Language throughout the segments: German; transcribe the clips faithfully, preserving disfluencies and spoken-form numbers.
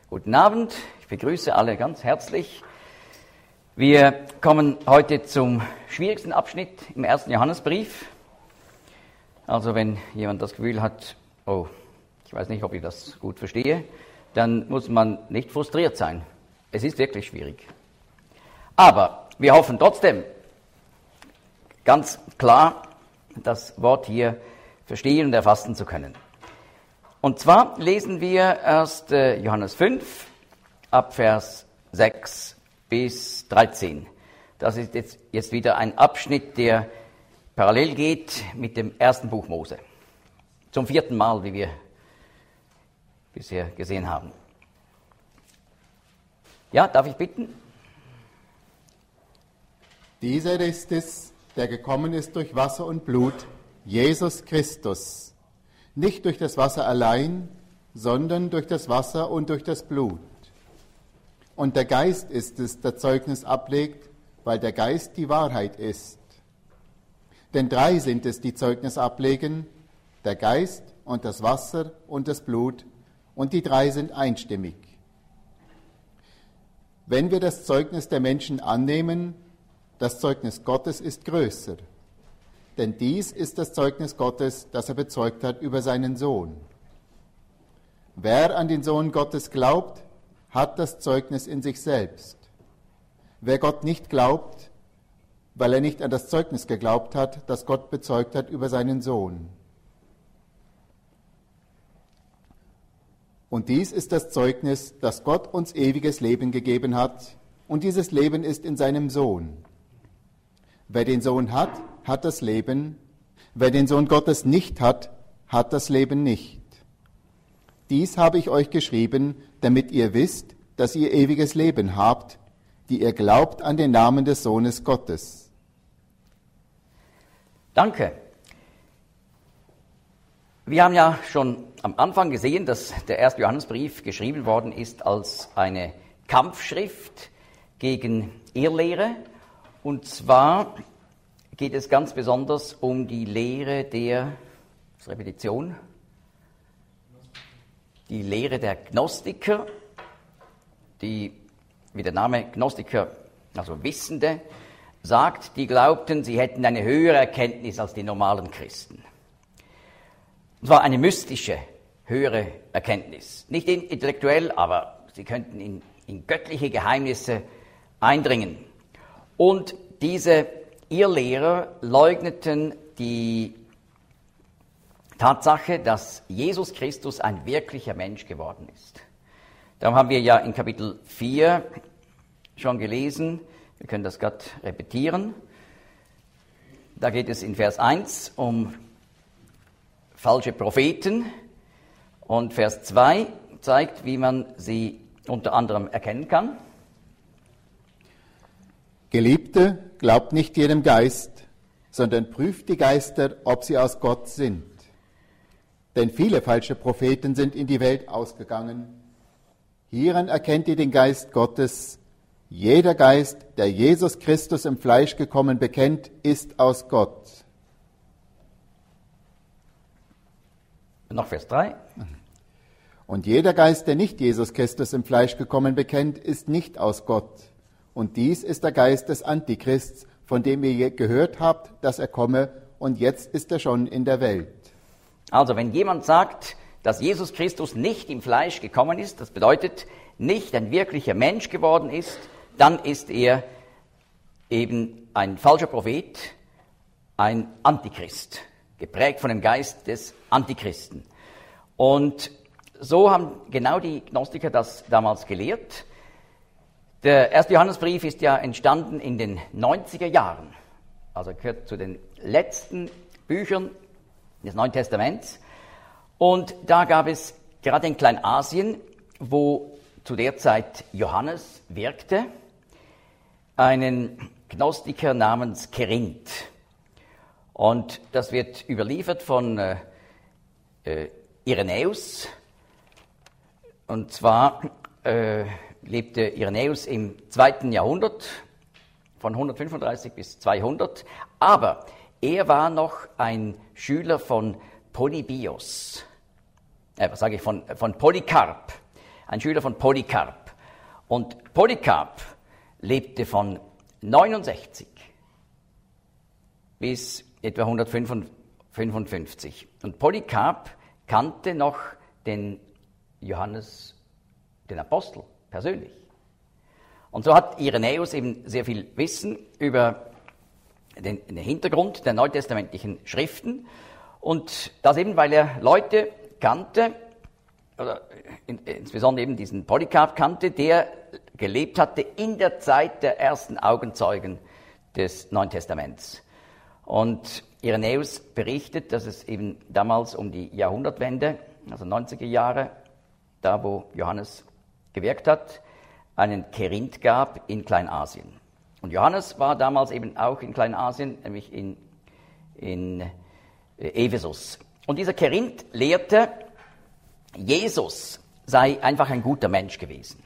Guten Abend, ich begrüße alle ganz herzlich. Wir kommen heute zum schwierigsten Abschnitt im ersten Johannesbrief. Also wenn jemand das Gefühl hat, oh, ich weiß nicht, ob ich das gut verstehe, dann muss man nicht frustriert sein. Es ist wirklich schwierig. Aber wir hoffen trotzdem, ganz klar das Wort hier verstehen und erfassen zu können. Und zwar lesen wir erst Johannes fünf, ab Vers sechs bis dreizehn. Das ist jetzt, jetzt wieder ein Abschnitt, der parallel geht mit dem ersten Buch Mose. Zum vierten Mal, wie wir bisher gesehen haben. Ja, darf ich bitten? Dieser ist es, der gekommen ist durch Wasser und Blut, Jesus Christus. Nicht durch das Wasser allein, sondern durch das Wasser und durch das Blut. Und der Geist ist es, der Zeugnis ablegt, weil der Geist die Wahrheit ist. Denn drei sind es, die Zeugnis ablegen, der Geist und das Wasser und das Blut, und die drei sind einstimmig. Wenn wir das Zeugnis der Menschen annehmen, das Zeugnis Gottes ist größer. Denn dies ist das Zeugnis Gottes, das er bezeugt hat über seinen Sohn. Wer an den Sohn Gottes glaubt, hat das Zeugnis in sich selbst. Wer Gott nicht glaubt, weil er nicht an das Zeugnis geglaubt hat, das Gott bezeugt hat über seinen Sohn. Und dies ist das Zeugnis, dass Gott uns ewiges Leben gegeben hat, und dieses Leben ist in seinem Sohn. Wer den Sohn hat, hat das Leben. Wer den Sohn Gottes nicht hat, hat das Leben nicht. Dies habe ich euch geschrieben, damit ihr wisst, dass ihr ewiges Leben habt, die ihr glaubt an den Namen des Sohnes Gottes. Danke. Wir haben ja schon am Anfang gesehen, dass der erste Johannesbrief geschrieben worden ist als eine Kampfschrift gegen Irrlehre. Und zwar geht es ganz besonders um die Lehre der, das ist Repetition, die Lehre der Gnostiker, die, wie der Name Gnostiker, also Wissende, sagt, die glaubten, sie hätten eine höhere Erkenntnis als die normalen Christen. Und zwar eine mystische, höhere Erkenntnis. Nicht intellektuell, aber sie könnten in, in göttliche Geheimnisse eindringen. Und diese Irrlehrer leugneten die Tatsache, dass Jesus Christus ein wirklicher Mensch geworden ist. Darum haben wir ja in Kapitel vier schon gelesen, wir können das gerade repetieren. Da geht es in Vers eins um falsche Propheten und Vers zwei zeigt, wie man sie unter anderem erkennen kann. Geliebte, glaubt nicht jedem Geist, sondern prüft die Geister, ob sie aus Gott sind. Denn viele falsche Propheten sind in die Welt ausgegangen. Hieran erkennt ihr den Geist Gottes. Jeder Geist, der Jesus Christus im Fleisch gekommen bekennt, ist aus Gott. Noch Vers drei. Und jeder Geist, der nicht Jesus Christus im Fleisch gekommen bekennt, ist nicht aus Gott. Und dies ist der Geist des Antichrists, von dem ihr gehört habt, dass er komme, und jetzt ist er schon in der Welt. Also wenn jemand sagt, dass Jesus Christus nicht im Fleisch gekommen ist, das bedeutet, nicht ein wirklicher Mensch geworden ist, dann ist er eben ein falscher Prophet, ein Antichrist, geprägt von dem Geist des Antichristen. Und so haben genau die Gnostiker das damals gelehrt. Der erste Johannesbrief ist ja entstanden in den neunziger Jahren, also gehört zu den letzten Büchern des Neuen Testaments. Und da gab es gerade in Kleinasien, wo zu der Zeit Johannes wirkte, einen Gnostiker namens Kerinth. Und das wird überliefert von äh, äh, Irenäus. Und zwar äh, lebte Irenäus im zweiten Jahrhundert, von hundertfünfunddreißig bis zweihundert, aber er war noch ein Schüler von Polybios, äh, was sage ich, von, von Polycarp, ein Schüler von Polycarp. Und Polycarp lebte von neunundsechzig bis etwa hundertfünfundfünfzig. Und Polycarp kannte noch den Johannes, den Apostel, persönlich. Und so hat Irenäus eben sehr viel Wissen über den, den Hintergrund der neutestamentlichen Schriften. Und das eben, weil er Leute kannte, oder in, insbesondere eben diesen Polycarp kannte, der gelebt hatte in der Zeit der ersten Augenzeugen des Neuen Testaments. Und Irenäus berichtet, dass es eben damals um die Jahrhundertwende, also neunziger Jahre, da wo Johannes gewirkt hat, einen Kerinth gab in Kleinasien. Und Johannes war damals eben auch in Kleinasien, nämlich in, in Ephesus. Und dieser Kerinth lehrte, Jesus sei einfach ein guter Mensch gewesen.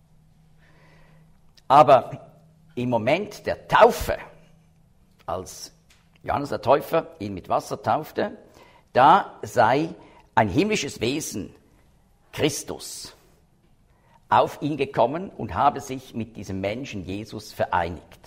Aber im Moment der Taufe, als Johannes der Täufer ihn mit Wasser taufte, da sei ein himmlisches Wesen, Christus, auf ihn gekommen und habe sich mit diesem Menschen Jesus vereinigt.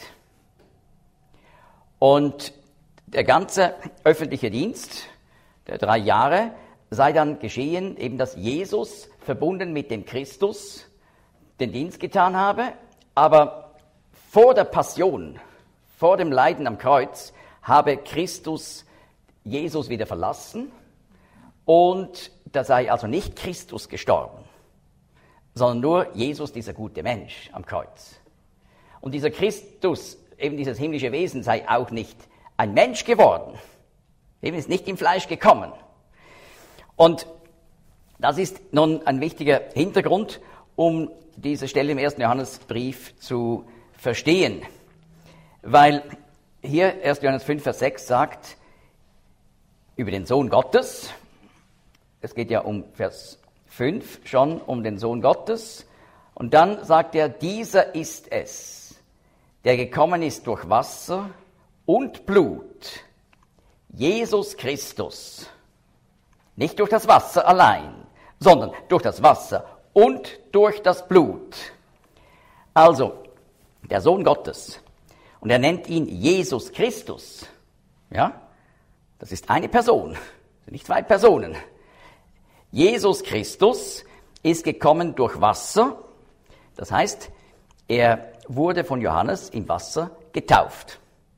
Und der ganze öffentliche Dienst der drei Jahre sei dann geschehen, eben dass Jesus verbunden mit dem Christus den Dienst getan habe, aber vor der Passion, vor dem Leiden am Kreuz, habe Christus Jesus wieder verlassen und da sei also nicht Christus gestorben, sondern nur Jesus, dieser gute Mensch am Kreuz. Und dieser Christus, eben dieses himmlische Wesen, sei auch nicht ein Mensch geworden, eben ist nicht im Fleisch gekommen. Und das ist nun ein wichtiger Hintergrund, um diese Stelle im ersten Johannesbrief zu verstehen. Weil hier erster Johannes fünf, Vers sechs sagt über den Sohn Gottes, es geht ja um Vers fünf schon, um den Sohn Gottes, und dann sagt er, dieser ist es, der gekommen ist durch Wasser und Blut, Jesus Christus. Nicht durch das Wasser allein, sondern durch das Wasser und durch das Blut. Also, der Sohn Gottes. Und er nennt ihn Jesus Christus. Ja, das ist eine Person, nicht zwei Personen. Jesus Christus ist gekommen durch Wasser. Das heißt, er wurde von Johannes im Wasser getauft.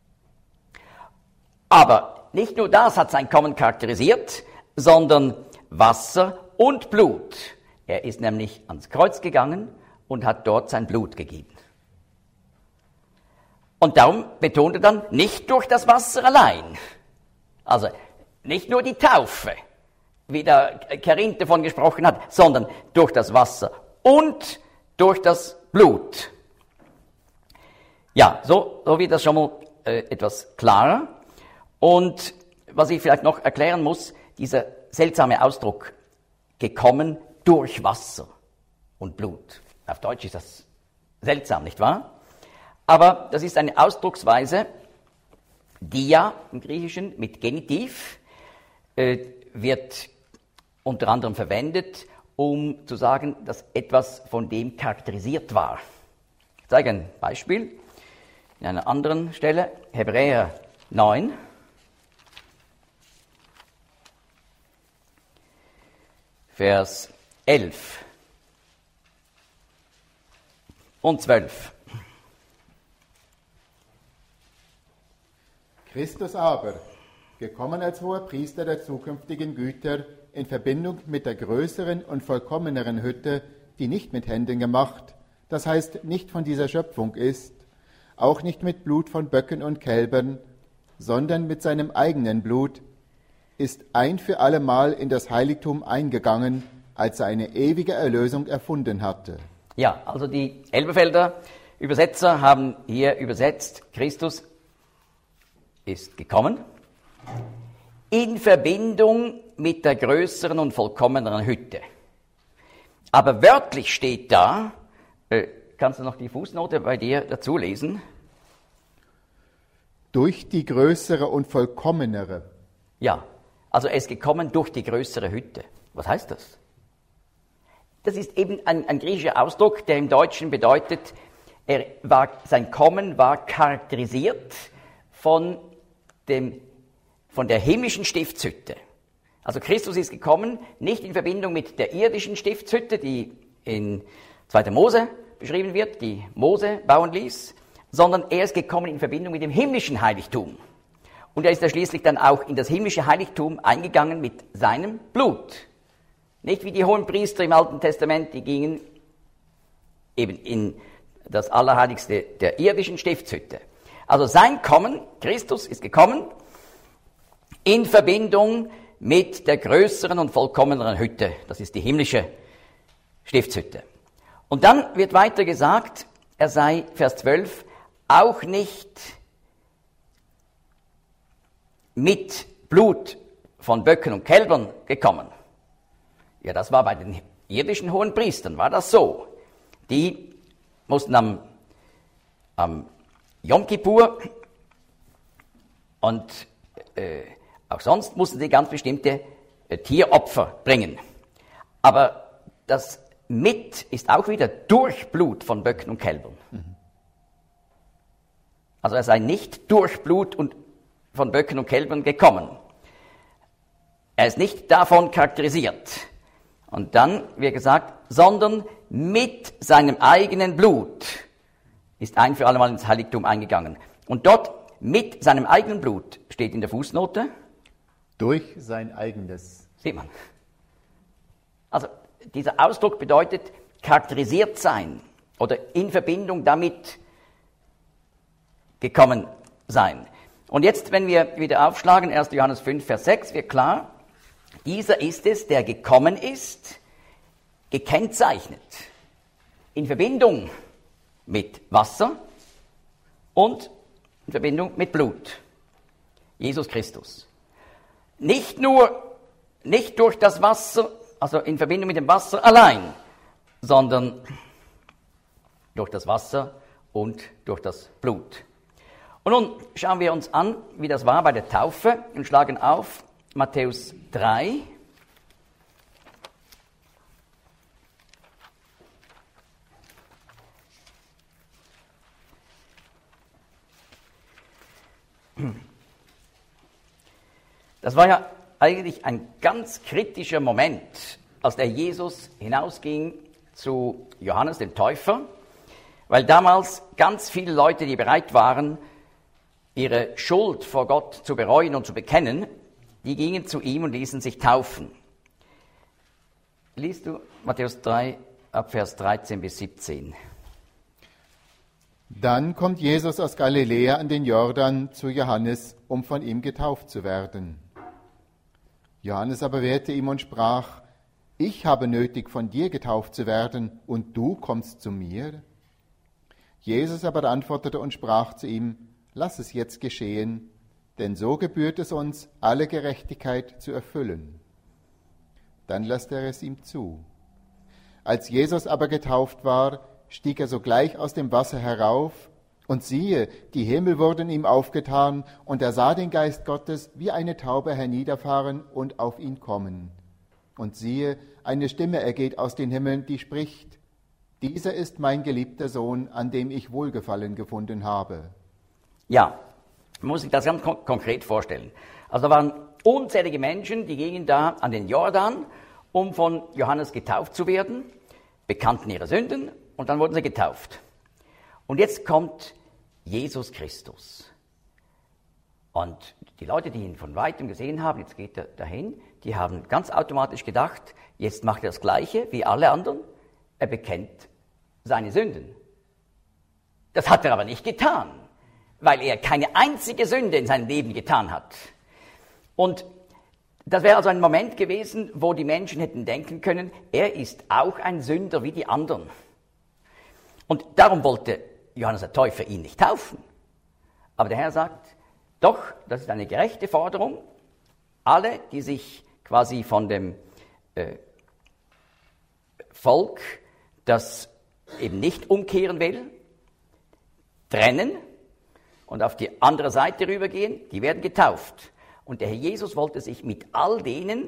Aber nicht nur das hat sein Kommen charakterisiert, sondern Wasser und Blut. Er ist nämlich ans Kreuz gegangen und hat dort sein Blut gegeben. Und darum betont er dann, nicht durch das Wasser allein. Also nicht nur die Taufe, wie der Kerinth davon gesprochen hat, sondern durch das Wasser und durch das Blut. Ja, so, so wird das schon mal äh, etwas klarer. Und was ich vielleicht noch erklären muss, dieser seltsame Ausdruck, gekommen durch Wasser und Blut. Auf Deutsch ist das seltsam, nicht wahr? Aber das ist eine Ausdrucksweise, die ja im Griechischen mit Genitiv äh, wird unter anderem verwendet, um zu sagen, dass etwas von dem charakterisiert war. Ich zeige ein Beispiel in einer anderen Stelle, Hebräer neun. Vers elf und zwölf. Christus aber, gekommen als hoher Priester der zukünftigen Güter, in Verbindung mit der größeren und vollkommeneren Hütte, die nicht mit Händen gemacht, das heißt nicht von dieser Schöpfung ist, auch nicht mit Blut von Böcken und Kälbern, sondern mit seinem eigenen Blut, ist ein für allemal in das Heiligtum eingegangen, als er eine ewige Erlösung erfunden hatte. Ja, also die Elberfelder Übersetzer haben hier übersetzt, Christus ist gekommen in Verbindung mit der größeren und vollkommeneren Hütte. Aber wörtlich steht da, äh, kannst du noch die Fußnote bei dir dazu lesen? Durch die größere und vollkommenere. Ja, also er ist gekommen durch die größere Hütte. Was heißt das? das ist eben ein, ein griechischer Ausdruck, der im Deutschen bedeutet, er war, sein Kommen war charakterisiert von, dem, von der himmlischen Stiftshütte. Also Christus ist gekommen, nicht in Verbindung mit der irdischen Stiftshütte, die in zweiter Mose beschrieben wird, die Mose bauen ließ, sondern er ist gekommen in Verbindung mit dem himmlischen Heiligtum. Und er ist ja schließlich dann auch in das himmlische Heiligtum eingegangen mit seinem Blut. Nicht wie die Hohenpriester im Alten Testament, die gingen eben in das Allerheiligste der irdischen Stiftshütte. Also sein Kommen, Christus ist gekommen, in Verbindung mit der größeren und vollkommeneren Hütte. Das ist die himmlische Stiftshütte. Und dann wird weiter gesagt, er sei, Vers zwölf, auch nicht mit Blut von Böcken und Kälbern gekommen. Ja, das war bei den irdischen Hohenpriestern, war das so. Die mussten am, am Yom Kippur und äh, auch sonst mussten sie ganz bestimmte äh, Tieropfer bringen. Aber das mit ist auch wieder durch Blut von Böcken und Kälbern. Mhm. Also er sei nicht durch Blut und von Böcken und Kälbern gekommen. Er ist nicht davon charakterisiert. Und dann wird gesagt, sondern mit seinem eigenen Blut ist ein für alle Mal ins Heiligtum eingegangen. Und dort mit seinem eigenen Blut steht in der Fußnote. Durch sein eigenes. Sieht man. Also dieser Ausdruck bedeutet charakterisiert sein oder in Verbindung damit gekommen sein. Und jetzt, wenn wir wieder aufschlagen, erster Johannes fünf, Vers sechs, wird klar, dieser ist es, der gekommen ist, gekennzeichnet, in Verbindung mit Wasser und in Verbindung mit Blut. Jesus Christus. Nicht nur, nicht durch das Wasser, also in Verbindung mit dem Wasser allein, sondern durch das Wasser und durch das Blut. Und nun schauen wir uns an, wie das war bei der Taufe und schlagen auf Matthäus drei. Das war ja eigentlich ein ganz kritischer Moment, als der Jesus hinausging zu Johannes dem Täufer, weil damals ganz viele Leute, die bereit waren, ihre Schuld vor Gott zu bereuen und zu bekennen, die gingen zu ihm und ließen sich taufen. Liest du Matthäus drei, ab Vers dreizehn bis siebzehn. Dann kommt Jesus aus Galiläa an den Jordan zu Johannes, um von ihm getauft zu werden. Johannes aber wehrte ihm und sprach, ich habe nötig, von dir getauft zu werden, und du kommst zu mir? Jesus aber antwortete und sprach zu ihm, lass es jetzt geschehen, denn so gebührt es uns, alle Gerechtigkeit zu erfüllen. Dann lässt er es ihm zu. Als Jesus aber getauft war, stieg er sogleich aus dem Wasser herauf, und siehe, die Himmel wurden ihm aufgetan, und er sah den Geist Gottes wie eine Taube herniederfahren und auf ihn kommen. Und siehe, eine Stimme ergeht aus den Himmeln, die spricht, dieser ist mein geliebter Sohn, an dem ich Wohlgefallen gefunden habe. Ja, man muss sich das ganz kon- konkret vorstellen. Also da waren unzählige Menschen, die gingen da an den Jordan, um von Johannes getauft zu werden, bekannten ihre Sünden und dann wurden sie getauft. Und jetzt kommt Jesus Christus. Und die Leute, die ihn von Weitem gesehen haben, jetzt geht er dahin, die haben ganz automatisch gedacht, jetzt macht er das Gleiche wie alle anderen, er bekennt seine Sünden. Das hat er aber nicht getan, weil er keine einzige Sünde in seinem Leben getan hat. Und das wäre also ein Moment gewesen, wo die Menschen hätten denken können, er ist auch ein Sünder wie die anderen. Und darum wollte Johannes der Täufer ihn nicht taufen. Aber der Herr sagt, doch, das ist eine gerechte Forderung. Alle, die sich quasi von dem äh, Volk, das eben nicht umkehren will, trennen und auf die andere Seite rübergehen, die werden getauft. Und der Herr Jesus wollte sich mit all denen,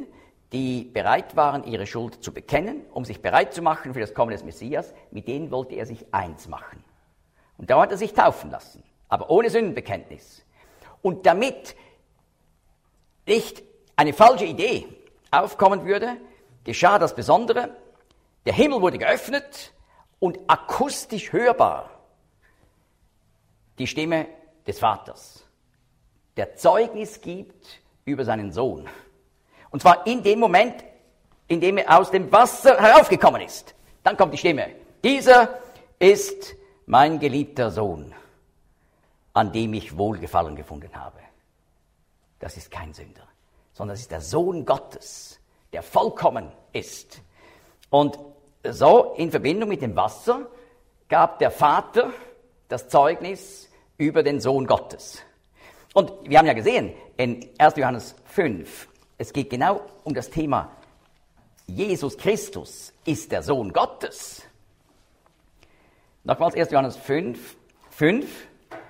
die bereit waren, ihre Schuld zu bekennen, um sich bereit zu machen für das Kommen des Messias, mit denen wollte er sich eins machen. Und da hat er sich taufen lassen, aber ohne Sündenbekenntnis. Und damit nicht eine falsche Idee aufkommen würde, geschah das Besondere, der Himmel wurde geöffnet und akustisch hörbar die Stimme des Vaters, der Zeugnis gibt über seinen Sohn. Und zwar in dem Moment, in dem er aus dem Wasser heraufgekommen ist. Dann kommt die Stimme. Dieser ist mein geliebter Sohn, an dem ich Wohlgefallen gefunden habe. Das ist kein Sünder, sondern das ist der Sohn Gottes, der vollkommen ist. Und so in Verbindung mit dem Wasser gab der Vater das Zeugnis über den Sohn Gottes. Und wir haben ja gesehen, in erster Johannes fünf, es geht genau um das Thema, Jesus Christus ist der Sohn Gottes. Nochmals erster Johannes fünf, fünf.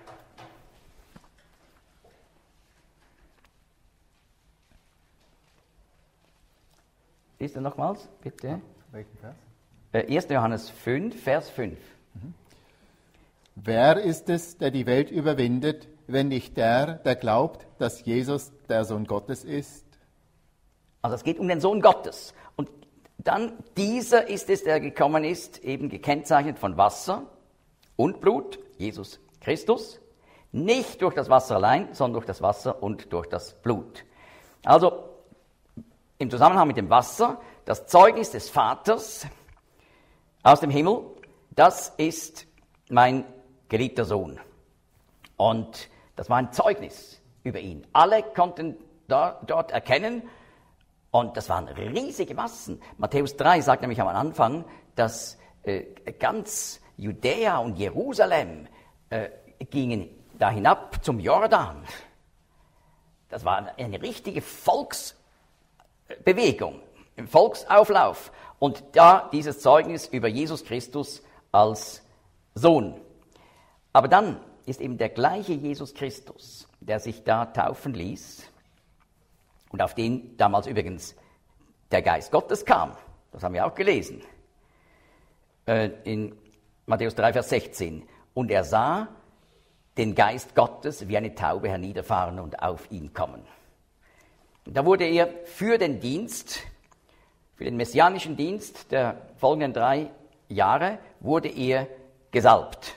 Ist er nochmals, bitte? Welchen Vers? Äh, erster Johannes fünf, Vers fünf. Mhm. Wer ist es, der die Welt überwindet, wenn nicht der, der glaubt, dass Jesus der Sohn Gottes ist? Also es geht um den Sohn Gottes. Und dann dieser ist es, der gekommen ist, eben gekennzeichnet von Wasser und Blut, Jesus Christus. Nicht durch das Wasser allein, sondern durch das Wasser und durch das Blut. Also im Zusammenhang mit dem Wasser, das Zeugnis des Vaters aus dem Himmel, das ist mein geliebter Sohn. Und das war ein Zeugnis über ihn. Alle konnten da, dort erkennen, und das waren riesige Massen. Matthäus drei sagt nämlich am Anfang, dass äh, ganz Judäa und Jerusalem äh, gingen da hinab zum Jordan. Das war eine richtige Volksbewegung, ein Volksauflauf. Und da dieses Zeugnis über Jesus Christus als Sohn. Aber dann ist eben der gleiche Jesus Christus, der sich da taufen ließ und auf den damals übrigens der Geist Gottes kam. Das haben wir auch gelesen. Äh, in Matthäus drei, Vers sechzehn. Und er sah den Geist Gottes wie eine Taube herniederfahren und auf ihn kommen. Und da wurde er für den Dienst, für den messianischen Dienst der folgenden drei Jahre, wurde er gesalbt.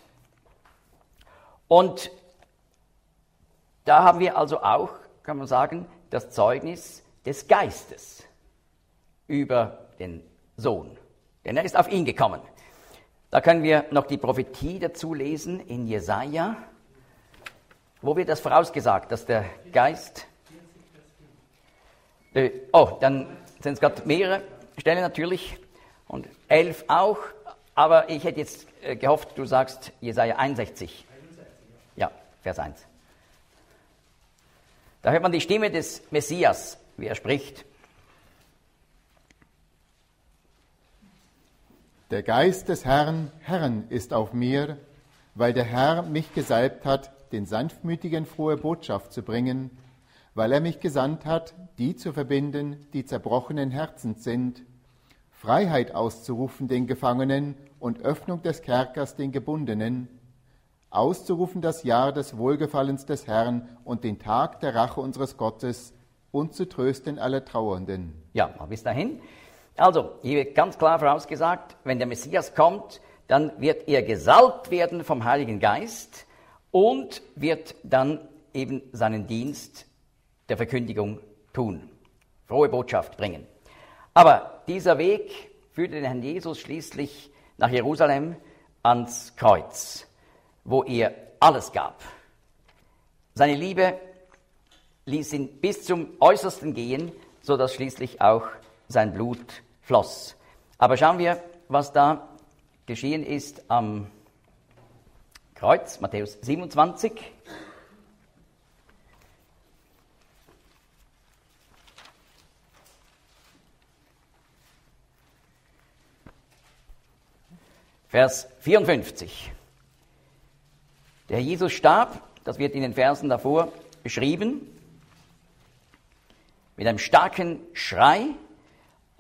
Und da haben wir also auch, kann man sagen, das Zeugnis des Geistes über den Sohn. Denn er ist auf ihn gekommen. Da können wir noch die Prophetie dazu lesen in Jesaja, wo wird das vorausgesagt, dass der Geist... Äh, oh, dann sind es gerade mehrere Stellen natürlich und elf auch, aber ich hätte jetzt äh, gehofft, du sagst Jesaja einundsechzig. Ja, Vers eins. Da hört man die Stimme des Messias, wie er spricht. Der Geist des Herrn, Herrn ist auf mir, weil der Herr mich gesalbt hat, den Sanftmütigen frohe Botschaft zu bringen, weil er mich gesandt hat, die zu verbinden, die zerbrochenen Herzens sind, Freiheit auszurufen den Gefangenen und Öffnung des Kerkers den Gebundenen, auszurufen das Jahr des Wohlgefallens des Herrn und den Tag der Rache unseres Gottes und zu trösten alle Trauernden. Ja, bis dahin. Also, hier wird ganz klar vorausgesagt, wenn der Messias kommt, dann wird er gesalbt werden vom Heiligen Geist und wird dann eben seinen Dienst der Verkündigung tun, frohe Botschaft bringen. Aber dieser Weg führte den Herrn Jesus schließlich nach Jerusalem ans Kreuz, wo er alles gab. Seine Liebe ließ ihn bis zum Äußersten gehen, sodass schließlich auch sein Blut floss. Aber schauen wir, was da geschehen ist am Kreuz, Matthäus siebenundzwanzig. Vers vierundfünfzig. Der Herr Jesus starb, das wird in den Versen davor beschrieben, mit einem starken Schrei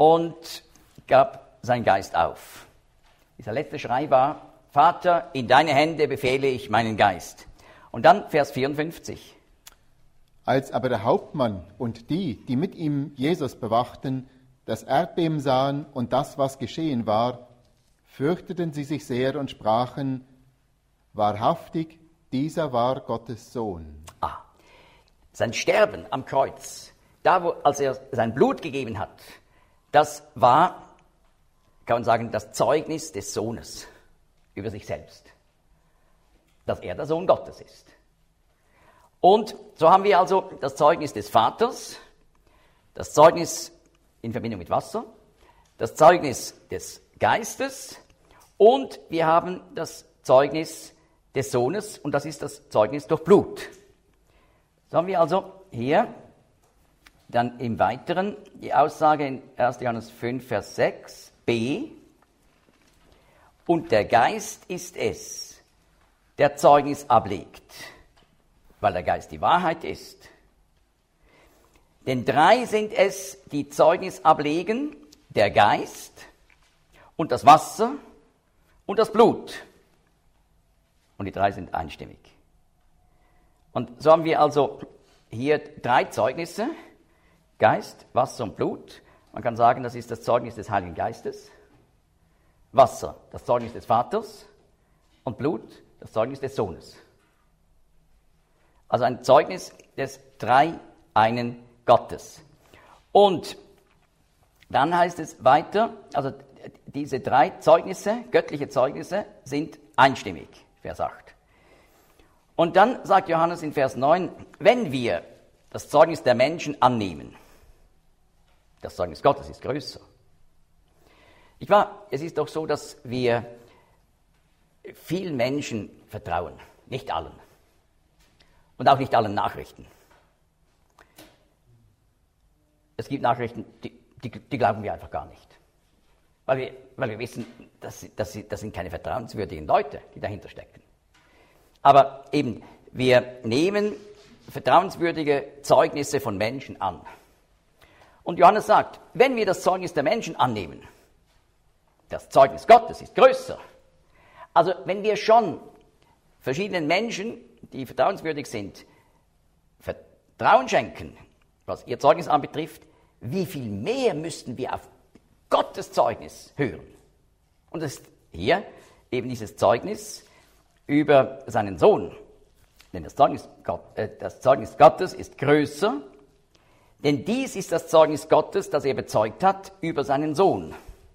und gab seinen Geist auf. Dieser letzte Schrei war, Vater, in deine Hände befehle ich meinen Geist. Und dann Vers vierundfünfzig. Als aber der Hauptmann und die, die mit ihm Jesus bewachten, das Erdbeben sahen und das, was geschehen war, fürchteten sie sich sehr und sprachen, wahrhaftig, dieser war Gottes Sohn. Ah, sein Sterben am Kreuz, da wo, als er sein Blut gegeben hat, das war, kann man sagen, das Zeugnis des Sohnes über sich selbst, dass er der Sohn Gottes ist. Und so haben wir also das Zeugnis des Vaters, das Zeugnis in Verbindung mit Wasser, das Zeugnis des Geistes und wir haben das Zeugnis des Sohnes und das ist das Zeugnis durch Blut. So haben wir also hier dann im Weiteren die Aussage in erster Johannes fünf, Vers sechs b. Und der Geist ist es, der Zeugnis ablegt, weil der Geist die Wahrheit ist. Denn drei sind es, die Zeugnis ablegen, der Geist und das Wasser und das Blut. Und die drei sind einstimmig. Und so haben wir also hier drei Zeugnisse, Geist, Wasser und Blut. Man kann sagen, das ist das Zeugnis des Heiligen Geistes. Wasser, das Zeugnis des Vaters. Und Blut, das Zeugnis des Sohnes. Also ein Zeugnis des Dreieinen Gottes. Und dann heißt es weiter, also diese drei Zeugnisse, göttliche Zeugnisse, sind einstimmig, Vers acht. Und dann sagt Johannes in Vers neun, wenn wir das Zeugnis der Menschen annehmen, das Zeugnis Gottes ist größer. Ich war, es ist doch so, dass wir vielen Menschen vertrauen, nicht allen. Und auch nicht allen Nachrichten. Es gibt Nachrichten, die, die, die glauben wir einfach gar nicht. Weil wir, weil wir wissen, dass, dass sie, das sind keine vertrauenswürdigen Leute, die dahinter stecken. Aber eben, wir nehmen vertrauenswürdige Zeugnisse von Menschen an. Und Johannes sagt, wenn wir das Zeugnis der Menschen annehmen, das Zeugnis Gottes ist größer. Also wenn wir schon verschiedenen Menschen, die vertrauenswürdig sind, Vertrauen schenken, was ihr Zeugnis anbetrifft, wie viel mehr müssten wir auf Gottes Zeugnis hören? Und das ist hier eben dieses Zeugnis über seinen Sohn. Denn das Zeugnis, Gott, äh, das Zeugnis Gottes ist größer, denn dies ist das Zeugnis Gottes, das er bezeugt hat über seinen Sohn.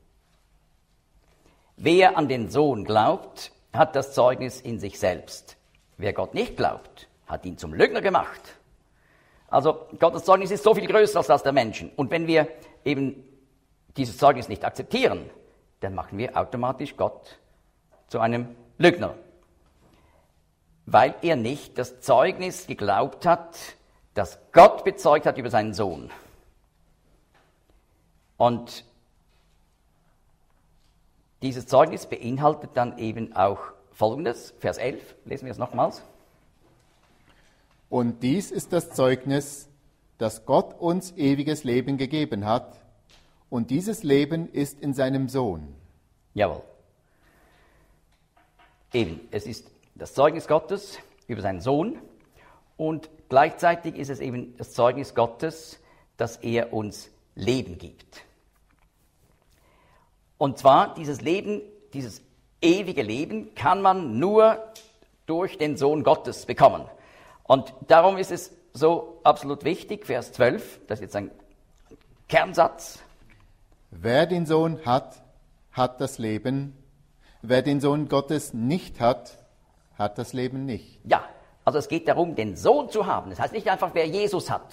Wer an den Sohn glaubt, hat das Zeugnis in sich selbst. Wer Gott nicht glaubt, hat ihn zum Lügner gemacht. Also Gottes Zeugnis ist so viel größer als das der Menschen. Und wenn wir eben dieses Zeugnis nicht akzeptieren, dann machen wir automatisch Gott zu einem Lügner. Weil er nicht das Zeugnis geglaubt hat, das Gott bezeugt hat über seinen Sohn. Und dieses Zeugnis beinhaltet dann eben auch Folgendes, Vers elf, lesen wir es nochmals. Und dies ist das Zeugnis, dass Gott uns ewiges Leben gegeben hat, und dieses Leben ist in seinem Sohn. Jawohl. Eben, es ist das Zeugnis Gottes über seinen Sohn und gleichzeitig ist es eben das Zeugnis Gottes, dass er uns Leben gibt. Und zwar dieses Leben, dieses ewige Leben kann man nur durch den Sohn Gottes bekommen. Und darum ist es so absolut wichtig, Vers zwölf, das ist jetzt ein Kernsatz. Wer den Sohn hat, hat das Leben. Wer den Sohn Gottes nicht hat, hat das Leben nicht. Ja, also es geht darum, den Sohn zu haben. Das heißt nicht einfach, wer Jesus hat.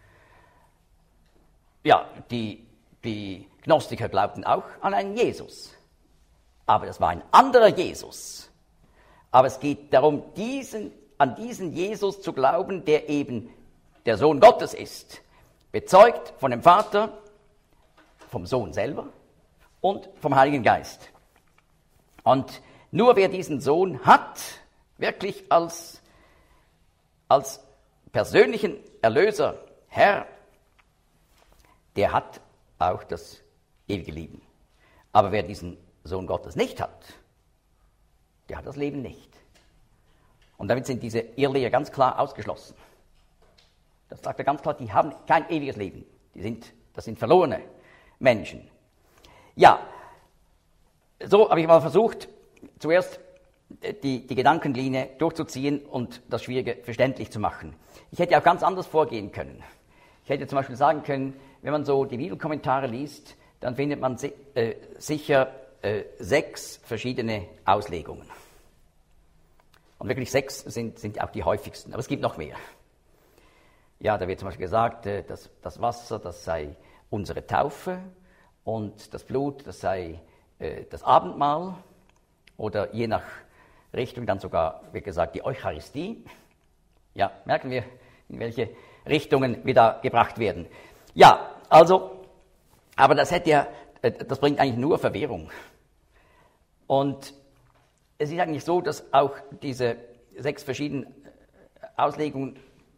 Ja, die, die Gnostiker glaubten auch an einen Jesus. Aber das war ein anderer Jesus. Aber es geht darum, diesen, an diesen Jesus zu glauben, der eben der Sohn Gottes ist. Bezeugt von dem Vater, vom Sohn selber und vom Heiligen Geist. Und nur wer diesen Sohn hat, wirklich als, als persönlichen Erlöser, Herr, der hat auch das ewige Leben. Aber wer diesen Sohn Gottes nicht hat, der hat das Leben nicht. Und damit sind diese Irrlehrer ganz klar ausgeschlossen. Das sagt er ganz klar, die haben kein ewiges Leben. Die sind, das sind verlorene Menschen. Ja, so habe ich mal versucht, zuerst die, die Gedankenlinie durchzuziehen und das Schwierige verständlich zu machen. Ich hätte auch ganz anders vorgehen können. Ich hätte zum Beispiel sagen können, wenn man so die Bibelkommentare liest, dann findet man si- äh, sicher äh, sechs verschiedene Auslegungen. Und wirklich sechs sind, sind auch die häufigsten, aber es gibt noch mehr. Ja, da wird zum Beispiel gesagt, äh, dass das Wasser, das sei unsere Taufe und das Blut, das sei äh, das Abendmahl oder je nach Richtung dann sogar, wird gesagt, die Eucharistie. Ja, merken wir, in welche Richtungen wir da gebracht werden. Ja, also, aber das hätte ja, das bringt eigentlich nur Verwirrung. Und es ist eigentlich so, dass auch diese sechs verschiedenen Auslegungen,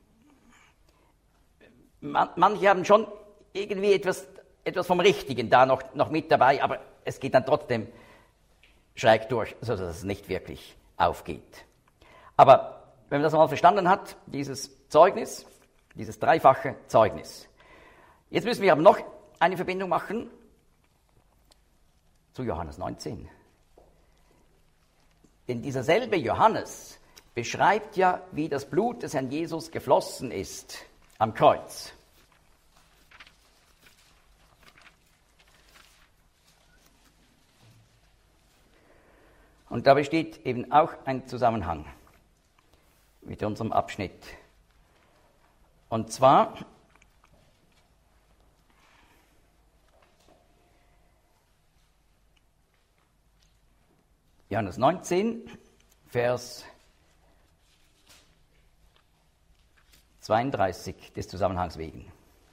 man, manche haben schon irgendwie etwas, etwas vom Richtigen da noch, noch mit dabei, aber es geht dann trotzdem schräg durch, sodass es nicht wirklich aufgeht. Aber wenn man das mal verstanden hat, dieses Zeugnis, dieses dreifache Zeugnis. Jetzt müssen wir aber noch eine Verbindung machen zu Johannes neunzehn. Denn dieser selbe Johannes beschreibt ja, wie das Blut des Herrn Jesus geflossen ist am Kreuz. Und da besteht eben auch ein Zusammenhang mit unserem Abschnitt. Und zwar Johannes neunzehn, Vers zweiunddreißig des Zusammenhangs wegen.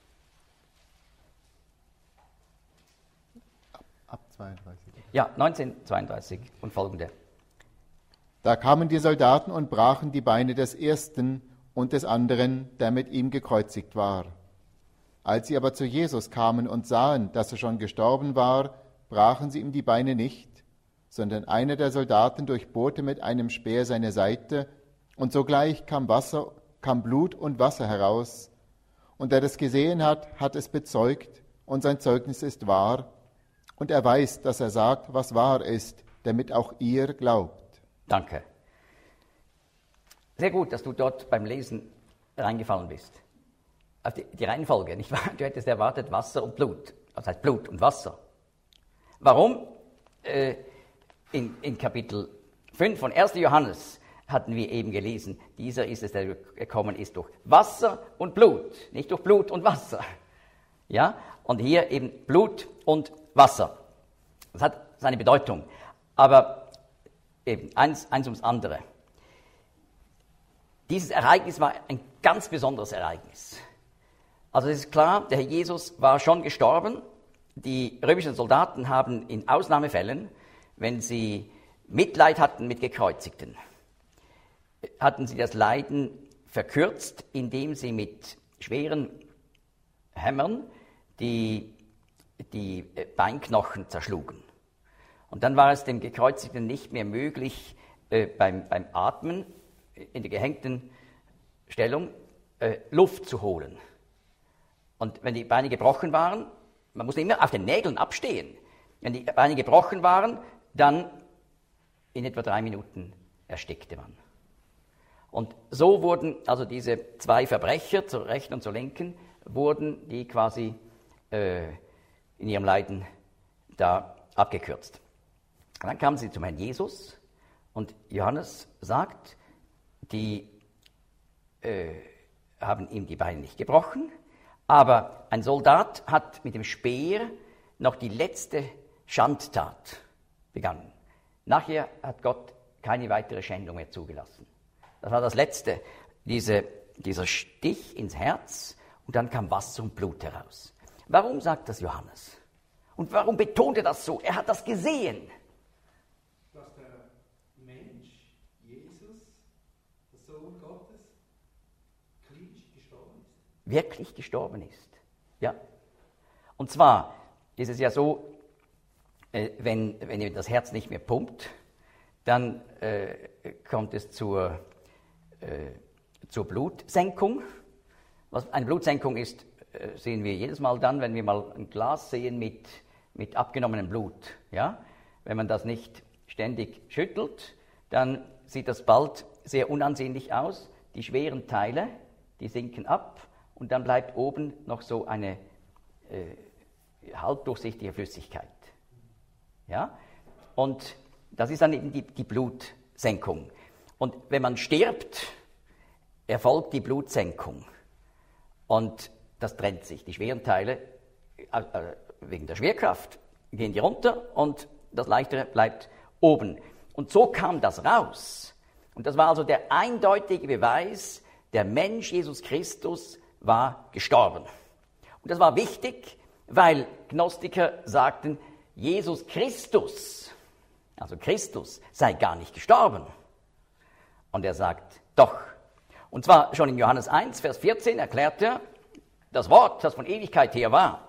Ab, ab zweiunddreißig. Ja, neunzehn, zweiunddreißig und folgende. Da kamen die Soldaten und brachen die Beine des ersten und des anderen, der mit ihm gekreuzigt war. Als sie aber zu Jesus kamen und sahen, dass er schon gestorben war, brachen sie ihm die Beine nicht, sondern einer der Soldaten durchbohrte mit einem Speer seine Seite, und sogleich kam Wasser, kam Blut und Wasser heraus. Und der das gesehen hat, hat es bezeugt, und sein Zeugnis ist wahr. Und er weiß, dass er sagt, was wahr ist, damit auch ihr glaubt. Danke. Sehr gut, dass du dort beim Lesen reingefallen bist. Auf die, die Reihenfolge, nicht wahr? Du hättest erwartet Wasser und Blut. Das heißt Blut und Wasser. Warum? Äh, in, in Kapitel fünf von ersten Johannes hatten wir eben gelesen, dieser ist es, der gekommen ist durch Wasser und Blut, nicht durch Blut und Wasser. Ja? Und hier eben Blut und Wasser. Das hat seine Bedeutung. Aber eben eins, eins ums andere. Dieses Ereignis war ein ganz besonderes Ereignis. Also es ist klar, der Herr Jesus war schon gestorben. Die römischen Soldaten haben in Ausnahmefällen, wenn sie Mitleid hatten mit Gekreuzigten, hatten sie das Leiden verkürzt, indem sie mit schweren Hämmern die, die Beinknochen zerschlugen. Und dann war es dem Gekreuzigten nicht mehr möglich, äh, beim, beim Atmen in der gehängten Stellung äh, Luft zu holen. Und wenn die Beine gebrochen waren, man musste immer auf den Nägeln abstehen. Wenn die Beine gebrochen waren, dann in etwa drei Minuten erstickte man. Und so wurden also diese zwei Verbrecher, zur rechten und zur linken, wurden die quasi äh, in ihrem Leiden da abgekürzt. Und dann kamen sie zum Herrn Jesus und Johannes sagt, die äh, haben ihm die Beine nicht gebrochen, aber ein Soldat hat mit dem Speer noch die letzte Schandtat begangen. Nachher hat Gott keine weitere Schändung mehr zugelassen. Das war das Letzte, diese, dieser Stich ins Herz, und dann kam Wasser und Blut heraus. Warum sagt das Johannes? Und warum betont er das so? Er hat das gesehen. Dass der Mensch, Jesus, der Sohn Gottes, klinisch gestorben ist. Wirklich gestorben ist. Ja. Und zwar ist es ja so, äh, wenn, wenn das Herz nicht mehr pumpt, dann äh, kommt es zur, äh, zur Blutsenkung. Was eine Blutsenkung ist, äh, sehen wir jedes Mal dann, wenn wir mal ein Glas sehen mit, mit abgenommenem Blut. Ja? Wenn man das nicht ständig schüttelt, dann sieht das bald sehr unansehnlich aus. Die schweren Teile, die sinken ab und dann bleibt oben noch so eine äh, halbdurchsichtige Flüssigkeit. Ja? Und das ist dann eben die, die Blutsenkung. Und wenn man stirbt, erfolgt die Blutsenkung. Und das trennt sich. Die schweren Teile, äh, äh, wegen der Schwerkraft, gehen die runter und das Leichtere bleibt oben. Und so kam das raus. Und das war also der eindeutige Beweis, der Mensch Jesus Christus war gestorben. Und das war wichtig, weil Gnostiker sagten, Jesus Christus, also Christus, sei gar nicht gestorben. Und er sagt, doch. Und zwar schon in Johannes eins, Vers vierzehn erklärt er, das Wort, das von Ewigkeit her war.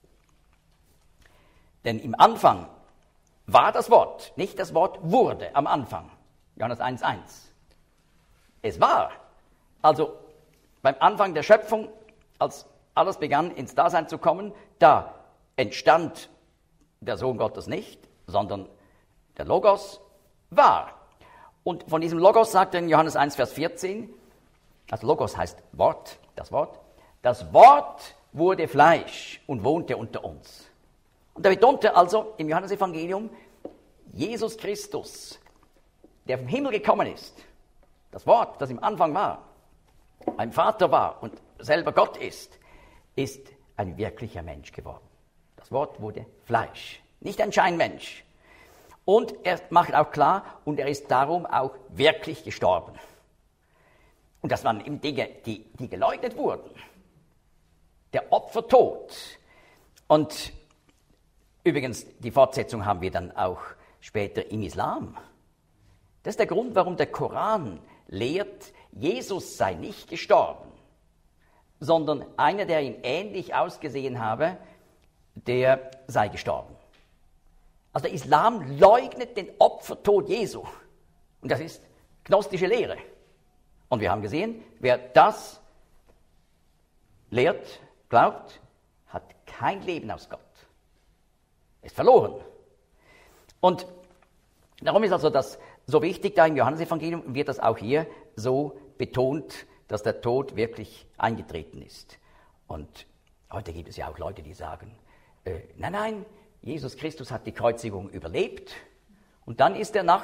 Denn im Anfang war das Wort, nicht das Wort wurde am Anfang. Johannes eins, eins. Es war. Also beim Anfang der Schöpfung, als alles begann ins Dasein zu kommen, da entstand der Sohn Gottes nicht, sondern der Logos war. Und von diesem Logos sagt er in Johannes eins, Vers vierzehn, also Logos heißt Wort, das Wort, das Wort wurde Fleisch und wohnte unter uns. Und da betonte also im Johannesevangelium, Jesus Christus, der vom Himmel gekommen ist, das Wort, das im Anfang war, ein Vater war und selber Gott ist, ist ein wirklicher Mensch geworden. Das Wort wurde Fleisch, nicht ein Scheinmensch. Und er macht auch klar, und er ist darum auch wirklich gestorben. Und das waren eben Dinge, die, die geleugnet wurden. Der Opfertod. Und übrigens, die Fortsetzung haben wir dann auch später im Islam. Das ist der Grund, warum der Koran lehrt, Jesus sei nicht gestorben, sondern einer, der ihm ähnlich ausgesehen habe, der sei gestorben. Also der Islam leugnet den Opfertod Jesu. Und das ist gnostische Lehre. Und wir haben gesehen, wer das lehrt, glaubt, hat kein Leben aus Gott. Ist verloren. Und darum ist also das so wichtig, da im Johannesevangelium wird das auch hier so betont, dass der Tod wirklich eingetreten ist. Und heute gibt es ja auch Leute, die sagen, äh, nein, nein, Jesus Christus hat die Kreuzigung überlebt und dann ist er nach...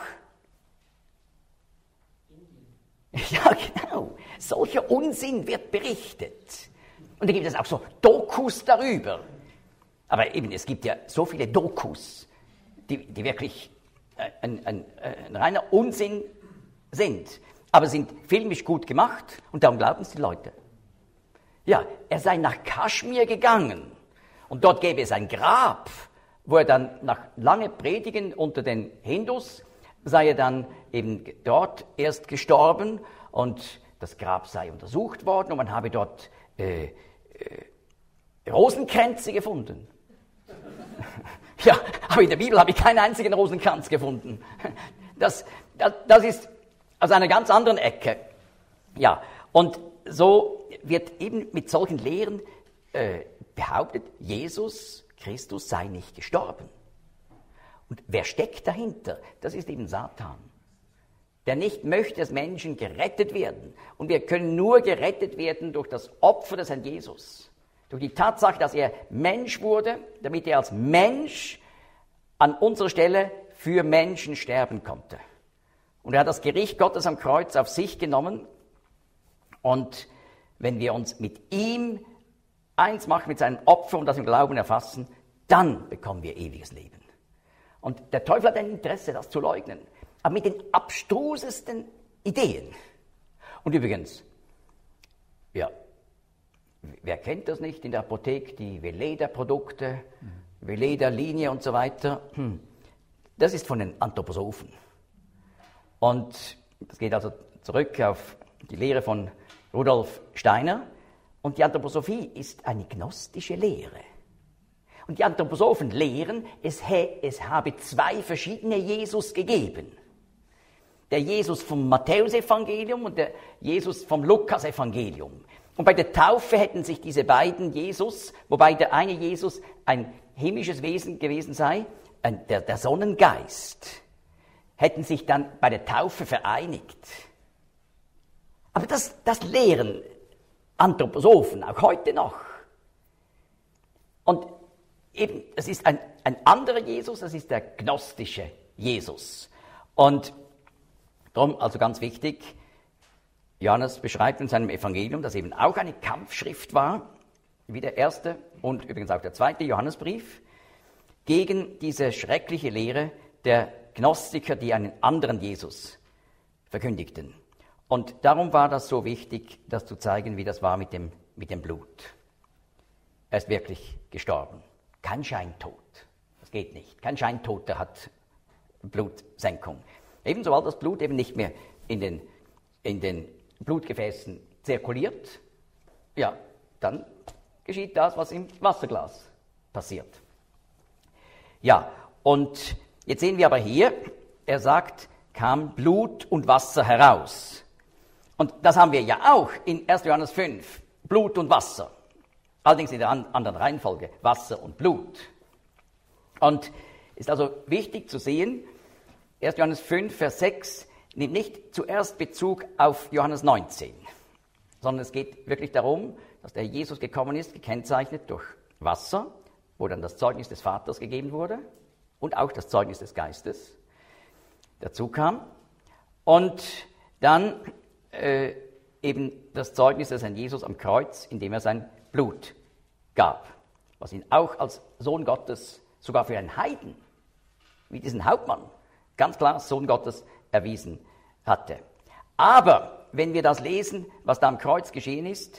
Ja, genau. Solcher Unsinn wird berichtet. Und da gibt es auch so Dokus darüber. Aber eben, es gibt ja so viele Dokus, die, die wirklich ein, ein, ein reiner Unsinn sind. Aber sind filmisch gut gemacht und darum glauben es die Leute. Ja, er sei nach Kaschmir gegangen und dort gäbe es ein Grab, wo er dann nach lange Predigen unter den Hindus sei er dann eben dort erst gestorben und das Grab sei untersucht worden und man habe dort äh, äh, Rosenkränze gefunden. Ja, aber in der Bibel habe ich keinen einzigen Rosenkranz gefunden. Das, das, das ist aus einer ganz anderen Ecke. Ja, und so wird eben mit solchen Lehren äh, behauptet, Jesus Christus sei nicht gestorben. Und wer steckt dahinter? Das ist eben Satan, der nicht möchte, dass Menschen gerettet werden. Und wir können nur gerettet werden durch das Opfer des Herrn Jesus. Durch die Tatsache, dass er Mensch wurde, damit er als Mensch an unserer Stelle für Menschen sterben konnte. Und er hat das Gericht Gottes am Kreuz auf sich genommen. Und wenn wir uns mit ihm eins machen, mit seinem Opfer und das im Glauben erfassen, dann bekommen wir ewiges Leben. Und der Teufel hat ein Interesse, das zu leugnen, aber mit den abstrusesten Ideen. Und übrigens, ja, wer kennt das nicht in der Apotheke, die Veleda-Produkte, mhm. Veleda-Linie und so weiter, hm. Das ist von den Anthroposophen. Und das geht also zurück auf die Lehre von Rudolf Steiner. Und die Anthroposophie ist eine gnostische Lehre. Und die Anthroposophen lehren, es, he, es habe zwei verschiedene Jesus gegeben. Der Jesus vom Matthäusevangelium und der Jesus vom Lukasevangelium. Und bei der Taufe hätten sich diese beiden Jesus, wobei der eine Jesus ein himmlisches Wesen gewesen sei, ein, der, der Sonnengeist, hätten sich dann bei der Taufe vereinigt. Aber das, das lehren Anthroposophen auch heute noch. Und eben, das ist ein, ein anderer Jesus, das ist der gnostische Jesus. Und darum, also ganz wichtig, Johannes beschreibt in seinem Evangelium, dass eben auch eine Kampfschrift war, wie der erste und übrigens auch der zweite Johannesbrief, gegen diese schreckliche Lehre der Gnostiker, die einen anderen Jesus verkündigten. Und darum war das so wichtig, das zu zeigen, wie das war mit dem, mit dem Blut. Er ist wirklich gestorben. Kein Scheintod. Das geht nicht. Kein Scheintoter hat Blutsenkung. Ebenso, weil das Blut eben nicht mehr in den, in den Blutgefäßen zirkuliert, ja, dann geschieht das, was im Wasserglas passiert. Ja, und jetzt sehen wir aber hier, er sagt, kam Blut und Wasser heraus. Und das haben wir ja auch in erster Johannes fünf, Blut und Wasser. Allerdings in der an- anderen Reihenfolge, Wasser und Blut. Und ist also wichtig zu sehen, erster Johannes fünf, Vers sechs, nimmt nicht zuerst Bezug auf Johannes neunzehn, sondern es geht wirklich darum, dass der Jesus gekommen ist, gekennzeichnet durch Wasser, wo dann das Zeugnis des Vaters gegeben wurde und auch das Zeugnis des Geistes dazu kam. Und dann äh, eben das Zeugnis, das an Jesus am Kreuz, indem er sein Blut gab, was ihn auch als Sohn Gottes, sogar für einen Heiden, wie diesen Hauptmann, ganz klar als Sohn Gottes erwiesen hatte. Aber wenn wir das lesen, was da am Kreuz geschehen ist,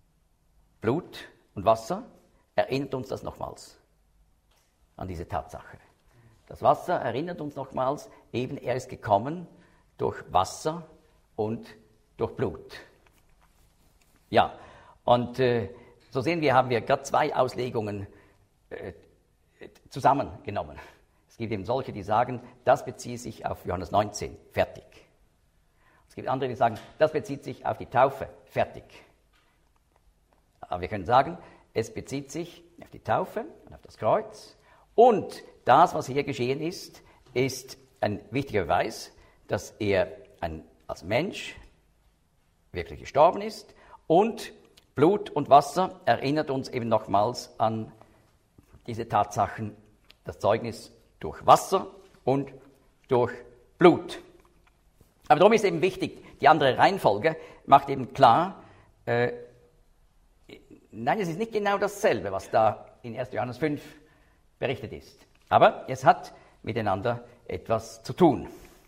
Blut und Wasser, erinnert uns das nochmals an diese Tatsache. Das Wasser erinnert uns nochmals, eben er ist gekommen durch Wasser und durch Blut. Ja, und äh, so sehen wir, haben wir gerade zwei Auslegungen äh, zusammengenommen. Es gibt eben solche, die sagen, das bezieht sich auf Johannes neunzehn, fertig. Es gibt andere, die sagen, das bezieht sich auf die Taufe, fertig. Aber wir können sagen, es bezieht sich auf die Taufe und auf das Kreuz. Und das, was hier geschehen ist, ist ein wichtiger Beweis, dass er ein, als Mensch wirklich gestorben ist. Und Blut und Wasser erinnert uns eben nochmals an diese Tatsachen, das Zeugnis durch Wasser und durch Blut. Aber darum ist eben wichtig, die andere Reihenfolge macht eben klar, äh, nein, es ist nicht genau dasselbe, was da in erster Johannes fünf berichtet ist. Aber es hat miteinander etwas zu tun.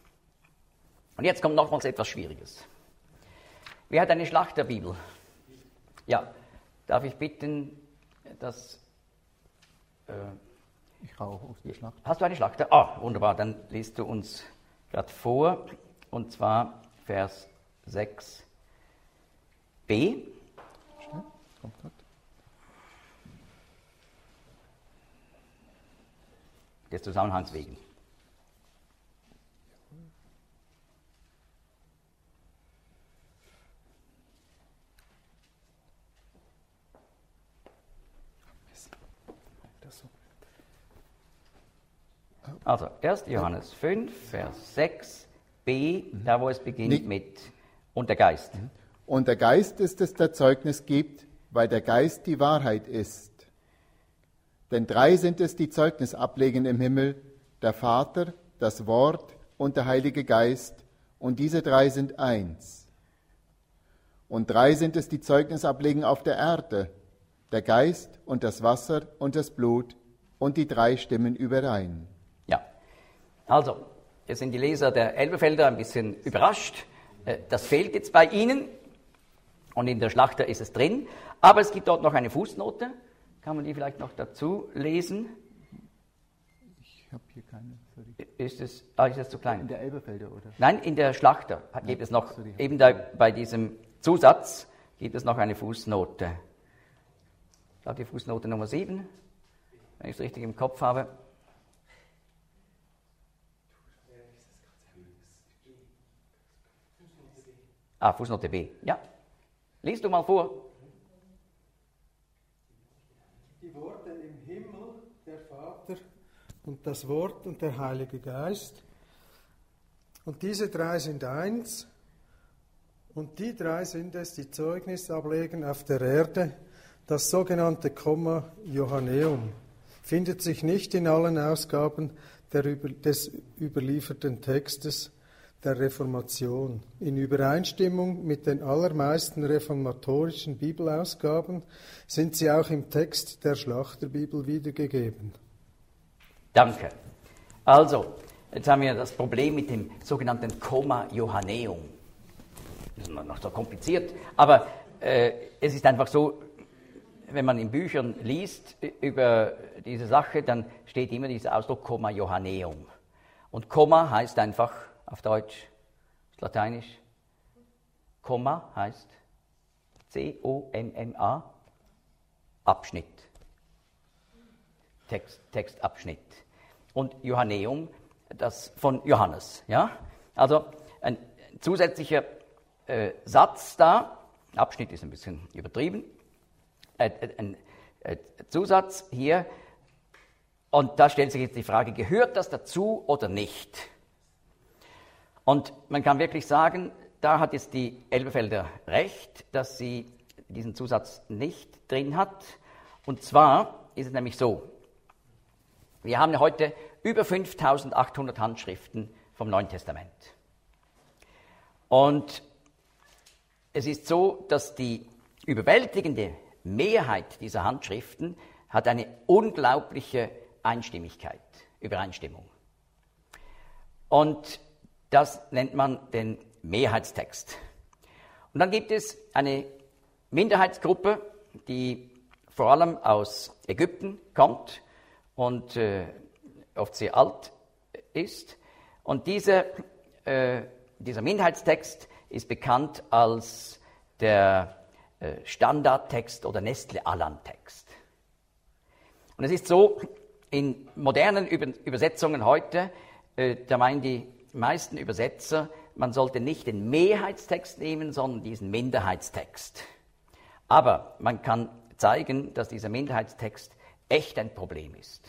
Und jetzt kommt nochmals etwas Schwieriges. Wer hat eine Schlachterbibel? Ja, darf ich bitten, dass... Äh, Ich rauche aus der Schlacht. Hast du eine Schlachter? Ah, wunderbar, dann liest du uns gerade vor, und zwar Vers sechs b. Schnell, kommt grad. Des Zusammenhangs wegen. Also, erster Johannes fünf, Vers sechs b, da wo es beginnt Nicht. mit und der Geist. Und der Geist ist es, der Zeugnis gibt, weil der Geist die Wahrheit ist. Denn drei sind es, die Zeugnis ablegen im Himmel, der Vater, das Wort und der Heilige Geist, und diese drei sind eins. Und drei sind es, die Zeugnis ablegen auf der Erde, der Geist und das Wasser und das Blut, und die drei stimmen überein. Ja, also, jetzt sind die Leser der Elberfelder ein bisschen überrascht. Äh, Das fehlt jetzt bei ihnen und in der Schlachter ist es drin. Aber es gibt dort noch eine Fußnote. Kann man die vielleicht noch dazu lesen? Ich habe hier keine. Sorry. Ist es, ah, ist das zu In klein? der Elberfelder, oder? Nein, in der Schlachter gibt es noch, sorry. eben da bei diesem Zusatz gibt es noch eine Fußnote. Ich glaube, die Fußnote Nummer sieben. wenn ich es richtig im Kopf habe. Ah, Fußnote B. Ja. Lies du mal vor. Die Worte im Himmel, der Vater und das Wort und der Heilige Geist. Und diese drei sind eins. Und die drei sind es, die Zeugnis ablegen auf der Erde. Das sogenannte Komma Johanneum findet sich nicht in allen Ausgaben der über, des überlieferten Textes der Reformation. In Übereinstimmung mit den allermeisten reformatorischen Bibelausgaben sind sie auch im Text der Schlachterbibel wiedergegeben. Danke. Also, jetzt haben wir das Problem mit dem sogenannten Komma Johanneum. Das ist noch so kompliziert, aber äh, es ist einfach so, wenn man in Büchern liest über diese Sache, dann steht immer dieser Ausdruck Komma Johanneum. Und Komma heißt einfach, auf Deutsch, ist lateinisch, Komma heißt C O M M A, Abschnitt, Text, Textabschnitt. Und Johanneum, das von Johannes. Ja? Also ein zusätzlicher äh, Satz da, Abschnitt ist ein bisschen übertrieben, äh, ein äh, Zusatz hier, und da stellt sich jetzt die Frage, gehört das dazu oder nicht? Und man kann wirklich sagen, da hat jetzt die Elberfelder recht, dass sie diesen Zusatz nicht drin hat. Und zwar ist es nämlich so, wir haben heute über fünftausendachthundert Handschriften vom Neuen Testament. Und es ist so, dass die überwältigende Mehrheit dieser Handschriften hat eine unglaubliche Einstimmigkeit, Übereinstimmung. Und das nennt man den Mehrheitstext. Und dann gibt es eine Minderheitsgruppe, die vor allem aus Ägypten kommt und äh, oft sehr alt ist. Und diese, äh, dieser Minderheitstext ist bekannt als der äh, Standardtext oder Nestle-Aland-Text. Und es ist so, in modernen Über- Übersetzungen heute, äh, da meinen die meisten Übersetzer, man sollte nicht den Mehrheitstext nehmen, sondern diesen Minderheitstext. Aber man kann zeigen, dass dieser Minderheitstext echt ein Problem ist.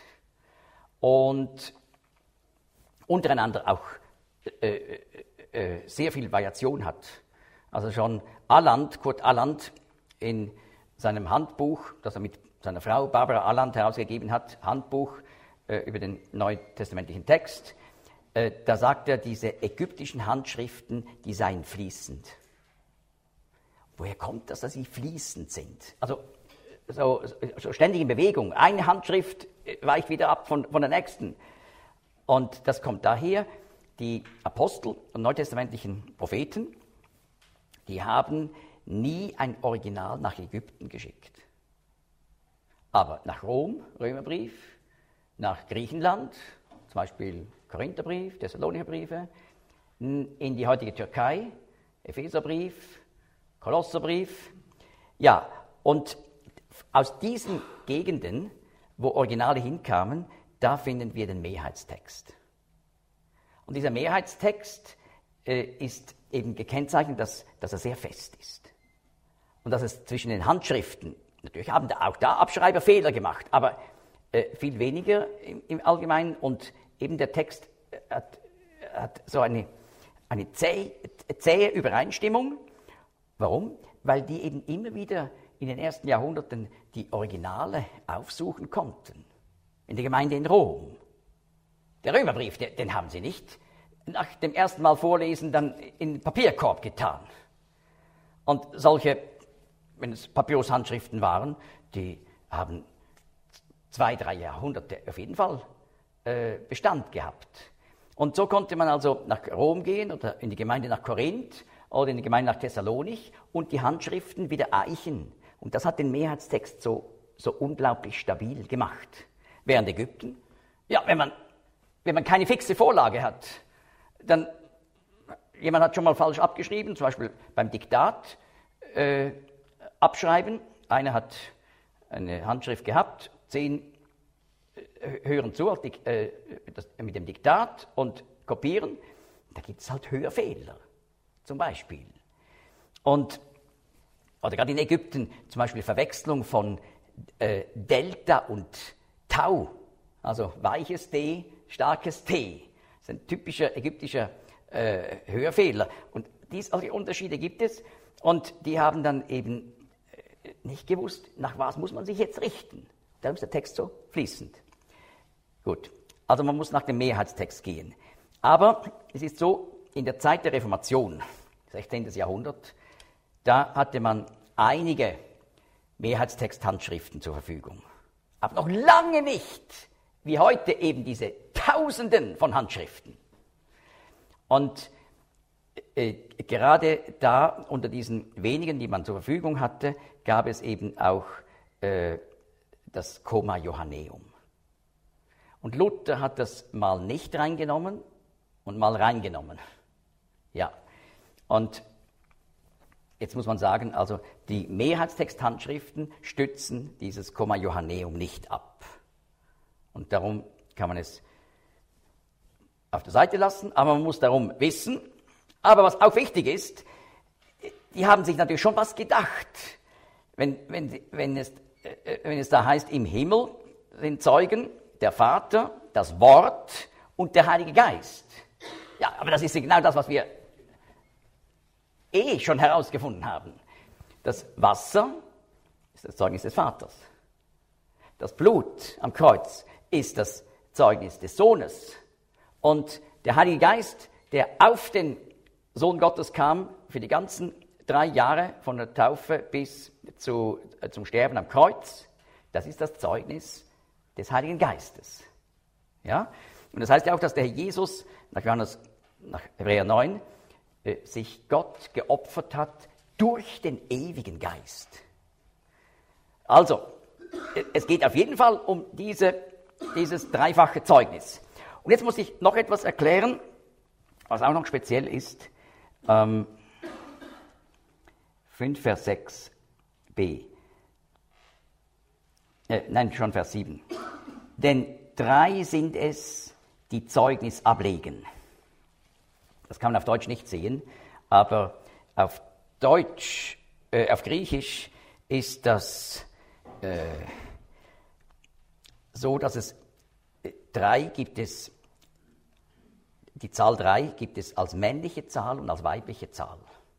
Und untereinander auch äh, äh, sehr viel Variation hat. Also schon Aland, Kurt Aland, in seinem Handbuch, das er mit seiner Frau Barbara Aland herausgegeben hat, Handbuch äh, über den neutestamentlichen Text, äh, da sagt er, diese ägyptischen Handschriften, die seien fließend. Woher kommt das, dass sie fließend sind? Also so, so ständig in Bewegung. Eine Handschrift weicht wieder ab von, von der nächsten. Und das kommt daher, die Apostel und neutestamentlichen Propheten, die haben nie ein Original nach Ägypten geschickt. Aber nach Rom, Römerbrief, nach Griechenland, zum Beispiel Korintherbrief, Thessalonicher Briefe, in die heutige Türkei, Epheserbrief, Kolosserbrief. Ja, und aus diesen Gegenden, wo Originale hinkamen, da finden wir den Mehrheitstext. Und dieser Mehrheitstext äh, ist eben gekennzeichnet, dass, dass er sehr fest ist. Und dass es zwischen den Handschriften, natürlich haben da auch da Abschreiber Fehler gemacht, aber äh, viel weniger im, im Allgemeinen. Und eben der Text hat, hat so eine, eine zäh, zähe Übereinstimmung. Warum? Weil die eben immer wieder in den ersten Jahrhunderten die Originale aufsuchen konnten. In der Gemeinde in Rom. Der Römerbrief, den, den haben sie nicht nach dem ersten Mal vorlesen dann in den Papierkorb getan. Und solche, wenn es Papyrus-Handschriften waren, die haben zwei, drei Jahrhunderte auf jeden Fall äh, Bestand gehabt. Und so konnte man also nach Rom gehen oder in die Gemeinde nach Korinth oder in die Gemeinde nach Thessalonich und die Handschriften wieder eichen. Und das hat den Mehrheitstext so, so unglaublich stabil gemacht. Während Ägypten, ja, wenn man, wenn man keine fixe Vorlage hat, dann, jemand hat schon mal falsch abgeschrieben, zum Beispiel beim Diktat, äh, abschreiben. Einer hat eine Handschrift gehabt, zehn hören zu äh, das, mit dem Diktat und kopieren. Da gibt es halt Hörfehler, zum Beispiel. Und, oder gerade in Ägypten zum Beispiel Verwechslung von äh, Delta und Tau, also weiches D, starkes T. Das ist ein typischer ägyptischer äh, Hörfehler. Und diese Unterschiede gibt es und die haben dann eben äh, nicht gewusst, nach was muss man sich jetzt richten. Darum ist der Text so fließend. Gut, also man muss nach dem Mehrheitstext gehen. Aber es ist so, in der Zeit der Reformation, sechzehnten. Jahrhundert, da hatte man einige Mehrheitstext-Handschriften zur Verfügung. Aber noch lange nicht, wie heute eben diese Tausenden von Handschriften. Und äh, gerade da, unter diesen wenigen, die man zur Verfügung hatte, gab es eben auch äh, das Comma Johanneum. Und Luther hat das mal nicht reingenommen und mal reingenommen. Ja, und jetzt muss man sagen, also die Mehrheitstext-Handschriften stützen dieses Comma Johanneum nicht ab. Und darum kann man es auf der Seite lassen, aber man muss darum wissen. Aber was auch wichtig ist, die haben sich natürlich schon was gedacht. Wenn, wenn, wenn, es, äh, wenn es da heißt, im Himmel sind Zeugen der Vater, das Wort und der Heilige Geist. Ja, aber das ist genau das, was wir eh schon herausgefunden haben. Das Wasser ist das Zeugnis des Vaters. Das Blut am Kreuz ist das Zeugnis des Sohnes. Und der Heilige Geist, der auf den Sohn Gottes kam, für die ganzen drei Jahre von der Taufe bis zu, äh, zum Sterben am Kreuz, das ist das Zeugnis des Heiligen Geistes. Ja? Und das heißt ja auch, dass der Herr Jesus, nach Johannes, nach Hebräer neun, äh, sich Gott geopfert hat durch den ewigen Geist. Also, äh, es geht auf jeden Fall um diese, dieses dreifache Zeugnis. Und jetzt muss ich noch etwas erklären, was auch noch speziell ist. Ähm, fünf, Vers sechs b. Äh, nein, schon Vers sieben. Denn drei sind es, die Zeugnis ablegen. Das kann man auf Deutsch nicht sehen, aber auf Deutsch, äh, auf Griechisch ist das äh, so, dass es äh, drei gibt es, die Zahl drei gibt es als männliche Zahl und als weibliche Zahl.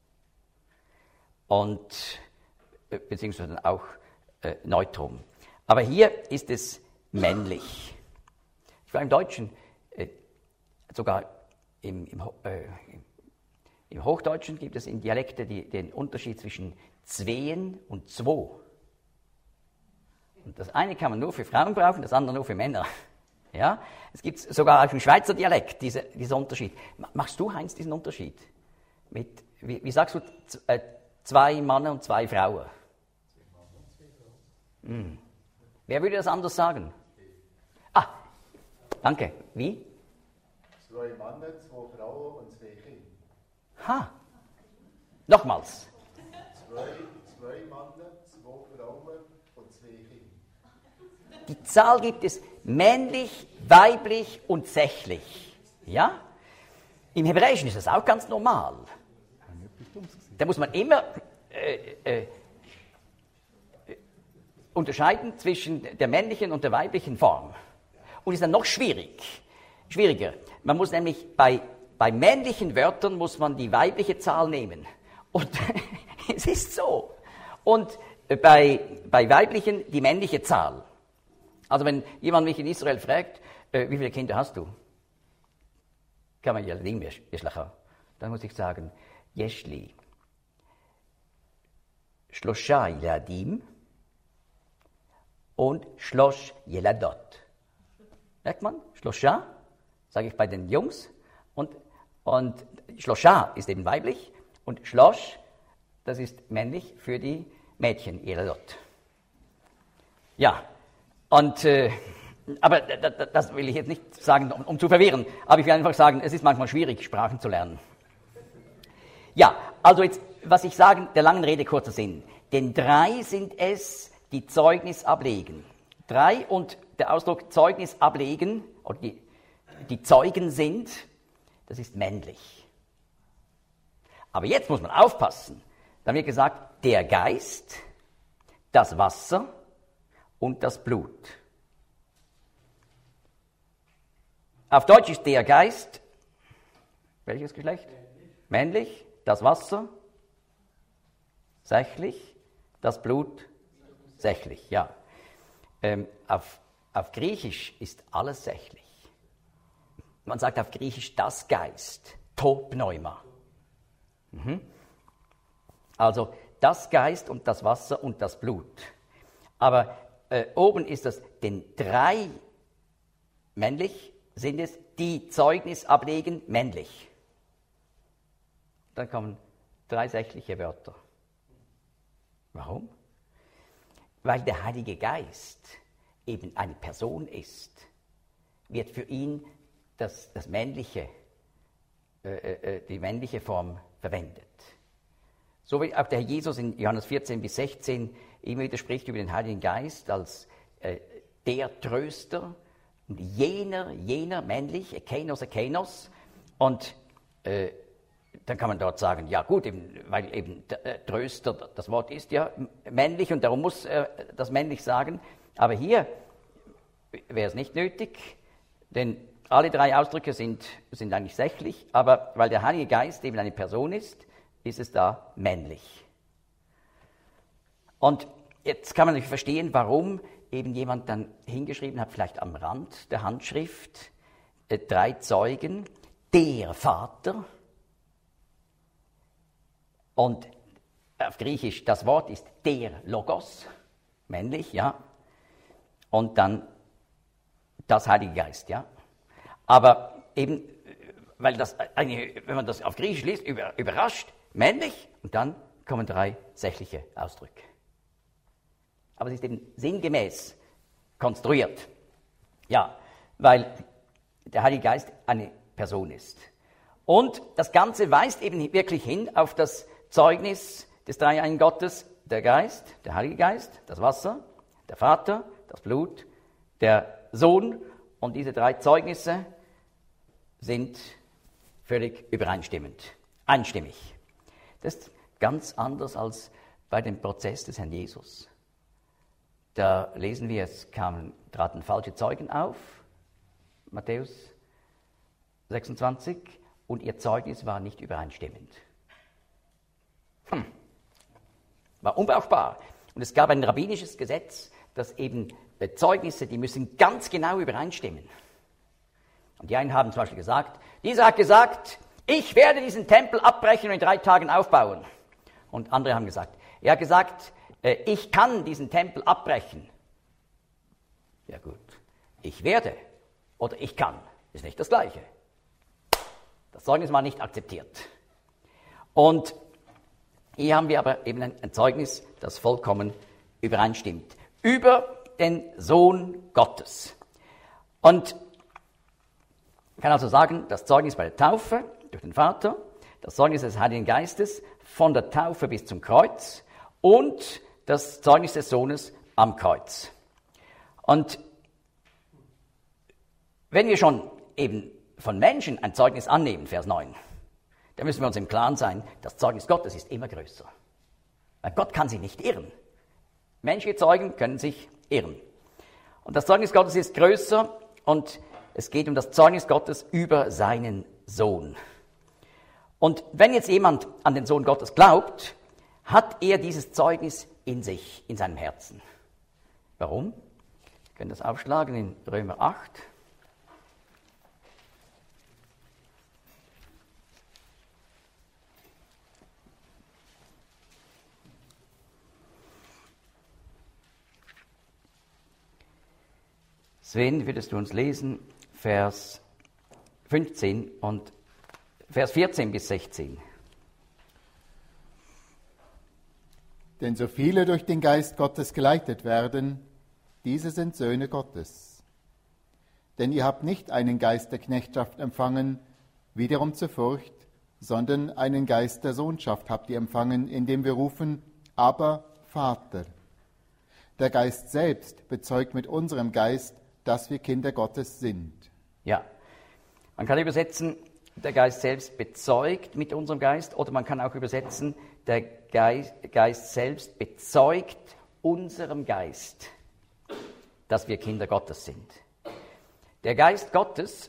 Und, äh, beziehungsweise auch äh, Neutrum. Aber hier ist es männlich. Ich war im Deutschen, äh, sogar im, im, äh, im Hochdeutschen gibt es in Dialekte die, den Unterschied zwischen Zween und Zwo. Und das eine kann man nur für Frauen brauchen, das andere nur für Männer. Ja? Es gibt sogar auch im Schweizer Dialekt diese, diesen Unterschied. Machst du, Heinz, diesen Unterschied? Mit, wie, wie sagst du, z- äh, zwei Männer und zwei Frauen? Hm. Wer würde das anders sagen? Ah, danke. Wie? Zwei Männer, zwei Frauen und zwei Kinder. Ha. Nochmals. Zwei, zwei Männer, zwei Frauen und zwei Kinder. Die Zahl gibt es männlich, weiblich und sächlich. Ja? Im Hebräischen ist das auch ganz normal. Da muss man immer äh, äh, unterscheiden zwischen der männlichen und der weiblichen Form. Und ist dann noch schwierig, schwieriger. Man muss nämlich bei, bei männlichen Wörtern muss man die weibliche Zahl nehmen. Und es ist so. Und bei, bei weiblichen die männliche Zahl. Also wenn jemand mich in Israel fragt, äh, wie viele Kinder hast du? Kann man ja nicht mehr, dann muss ich sagen, Yeshli, Shlosha Yeladim und Shlosh Yeladot. Merkt man? Shlosha, sage ich bei den Jungs, und, und Shlosha ist eben weiblich und Shlosh, das ist männlich für die Mädchen, Yeladot. Ja, und, äh, aber das will ich jetzt nicht sagen, um, um zu verwirren, aber ich will einfach sagen, es ist manchmal schwierig, Sprachen zu lernen. Ja, also jetzt, was ich sagen, der langen Rede kurzer Sinn. Denn drei sind es, die Zeugnis ablegen. Drei und der Ausdruck Zeugnis ablegen, oder die, die Zeugen sind, das ist männlich. Aber jetzt muss man aufpassen. Da wird gesagt, der Geist, das Wasser und das Blut. Auf Deutsch ist der Geist, welches Geschlecht? Männlich. Männlich, das Wasser, sächlich, das Blut, sächlich, ja. Ähm, auf, auf Griechisch ist alles sächlich. Man sagt auf Griechisch das Geist, to pneuma. Mhm. Also das Geist und das Wasser und das Blut. Aber äh, oben ist das, denn drei männlich sind es, die Zeugnis ablegen, männlich. Dann kommen drei sächliche Wörter. Warum? Weil der Heilige Geist eben eine Person ist, wird für ihn das, das männliche, äh, äh, die männliche Form verwendet. So wie auch der Herr Jesus in Johannes vierzehn bis sechzehn immer wieder spricht über den Heiligen Geist als äh, der Tröster und jener, jener männlich, Ekenos, Ekenos. Und äh, dann kann man dort sagen, ja gut, eben, weil eben äh, Tröster, das Wort ist ja männlich und darum muss äh, das männlich sagen. Aber hier wäre es nicht nötig, denn alle drei Ausdrücke sind, sind eigentlich sächlich, aber weil der Heilige Geist eben eine Person ist, ist es da männlich. Und jetzt kann man nicht verstehen, warum eben jemand dann hingeschrieben hat, vielleicht am Rand der Handschrift, äh, drei Zeugen, der Vater. Und auf Griechisch, das Wort ist der Logos, männlich, ja. Und dann das Heilige Geist, ja. Aber eben, weil das, wenn man das auf Griechisch liest, überrascht, männlich, und dann kommen drei sächliche Ausdrücke. Aber es ist eben sinngemäß konstruiert. Ja, weil der Heilige Geist eine Person ist. Und das Ganze weist eben wirklich hin auf das Zeugnis des dreieinigen Gottes, der Geist, der Heilige Geist, das Wasser, der Vater, das Blut, der Sohn. Und diese drei Zeugnisse sind völlig übereinstimmend, einstimmig. Das ist ganz anders als bei dem Prozess des Herrn Jesus. Da lesen wir, es kamen, traten falsche Zeugen auf, Matthäus sechsundzwanzig, und ihr Zeugnis war nicht übereinstimmend. Hm. War unbrauchbar. Und es gab ein rabbinisches Gesetz, dass eben Zeugnisse, die müssen ganz genau übereinstimmen. Und die einen haben zum Beispiel gesagt, dieser hat gesagt, ich werde diesen Tempel abbrechen und in drei Tagen aufbauen. Und andere haben gesagt, er hat gesagt, ich kann diesen Tempel abbrechen. Ja gut, ich werde oder ich kann, ist nicht das Gleiche. Das Zeugnis war nicht akzeptiert. Und hier haben wir aber eben ein, ein Zeugnis, das vollkommen übereinstimmt. Über den Sohn Gottes. Und ich kann also sagen, das Zeugnis bei der Taufe durch den Vater, das Zeugnis des Heiligen Geistes von der Taufe bis zum Kreuz und das Zeugnis des Sohnes am Kreuz. Und wenn wir schon eben von Menschen ein Zeugnis annehmen, Vers neun, dann müssen wir uns im Klaren sein, das Zeugnis Gottes ist immer größer. Weil Gott kann sich nicht irren. Menschliche Zeugen können sich irren. Und das Zeugnis Gottes ist größer und es geht um das Zeugnis Gottes über seinen Sohn. Und wenn jetzt jemand an den Sohn Gottes glaubt, hat er dieses Zeugnis in sich, in seinem Herzen. Warum? Wir können das aufschlagen in Römer acht. Sven, würdest du uns lesen, Vers fünfzehn und Vers vierzehn bis sechzehn. Denn so viele durch den Geist Gottes geleitet werden, diese sind Söhne Gottes. Denn ihr habt nicht einen Geist der Knechtschaft empfangen, wiederum zur Furcht, sondern einen Geist der Sohnschaft habt ihr empfangen, indem wir rufen, aber Vater. Der Geist selbst bezeugt mit unserem Geist, dass wir Kinder Gottes sind. Ja, man kann übersetzen, der Geist selbst bezeugt mit unserem Geist, oder man kann auch übersetzen, der Geist, Geist selbst bezeugt unserem Geist, dass wir Kinder Gottes sind. Der Geist Gottes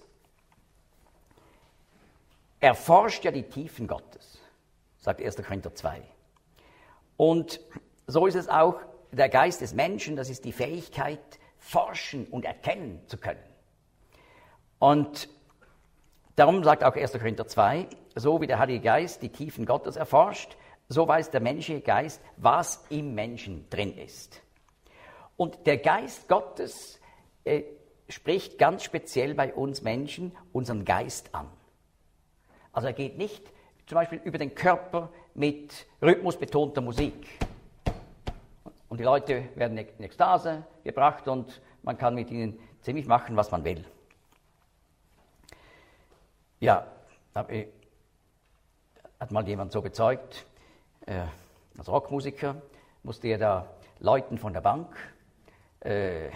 erforscht ja die Tiefen Gottes, sagt erster Korinther zwei. Und so ist es auch der Geist des Menschen, das ist die Fähigkeit, forschen und erkennen zu können. Und darum sagt auch erster Korinther zwei, so wie der Heilige Geist die Tiefen Gottes erforscht, so weiß der menschliche Geist, was im Menschen drin ist. Und der Geist Gottes äh, spricht ganz speziell bei uns Menschen unseren Geist an. Also er geht nicht zum Beispiel über den Körper mit rhythmusbetonter Musik. Und die Leute werden in Ekstase gebracht und man kann mit ihnen ziemlich machen, was man will. Ja, hat mal jemand so bezeugt, äh, als Rockmusiker musste er da Leuten von der Bank äh,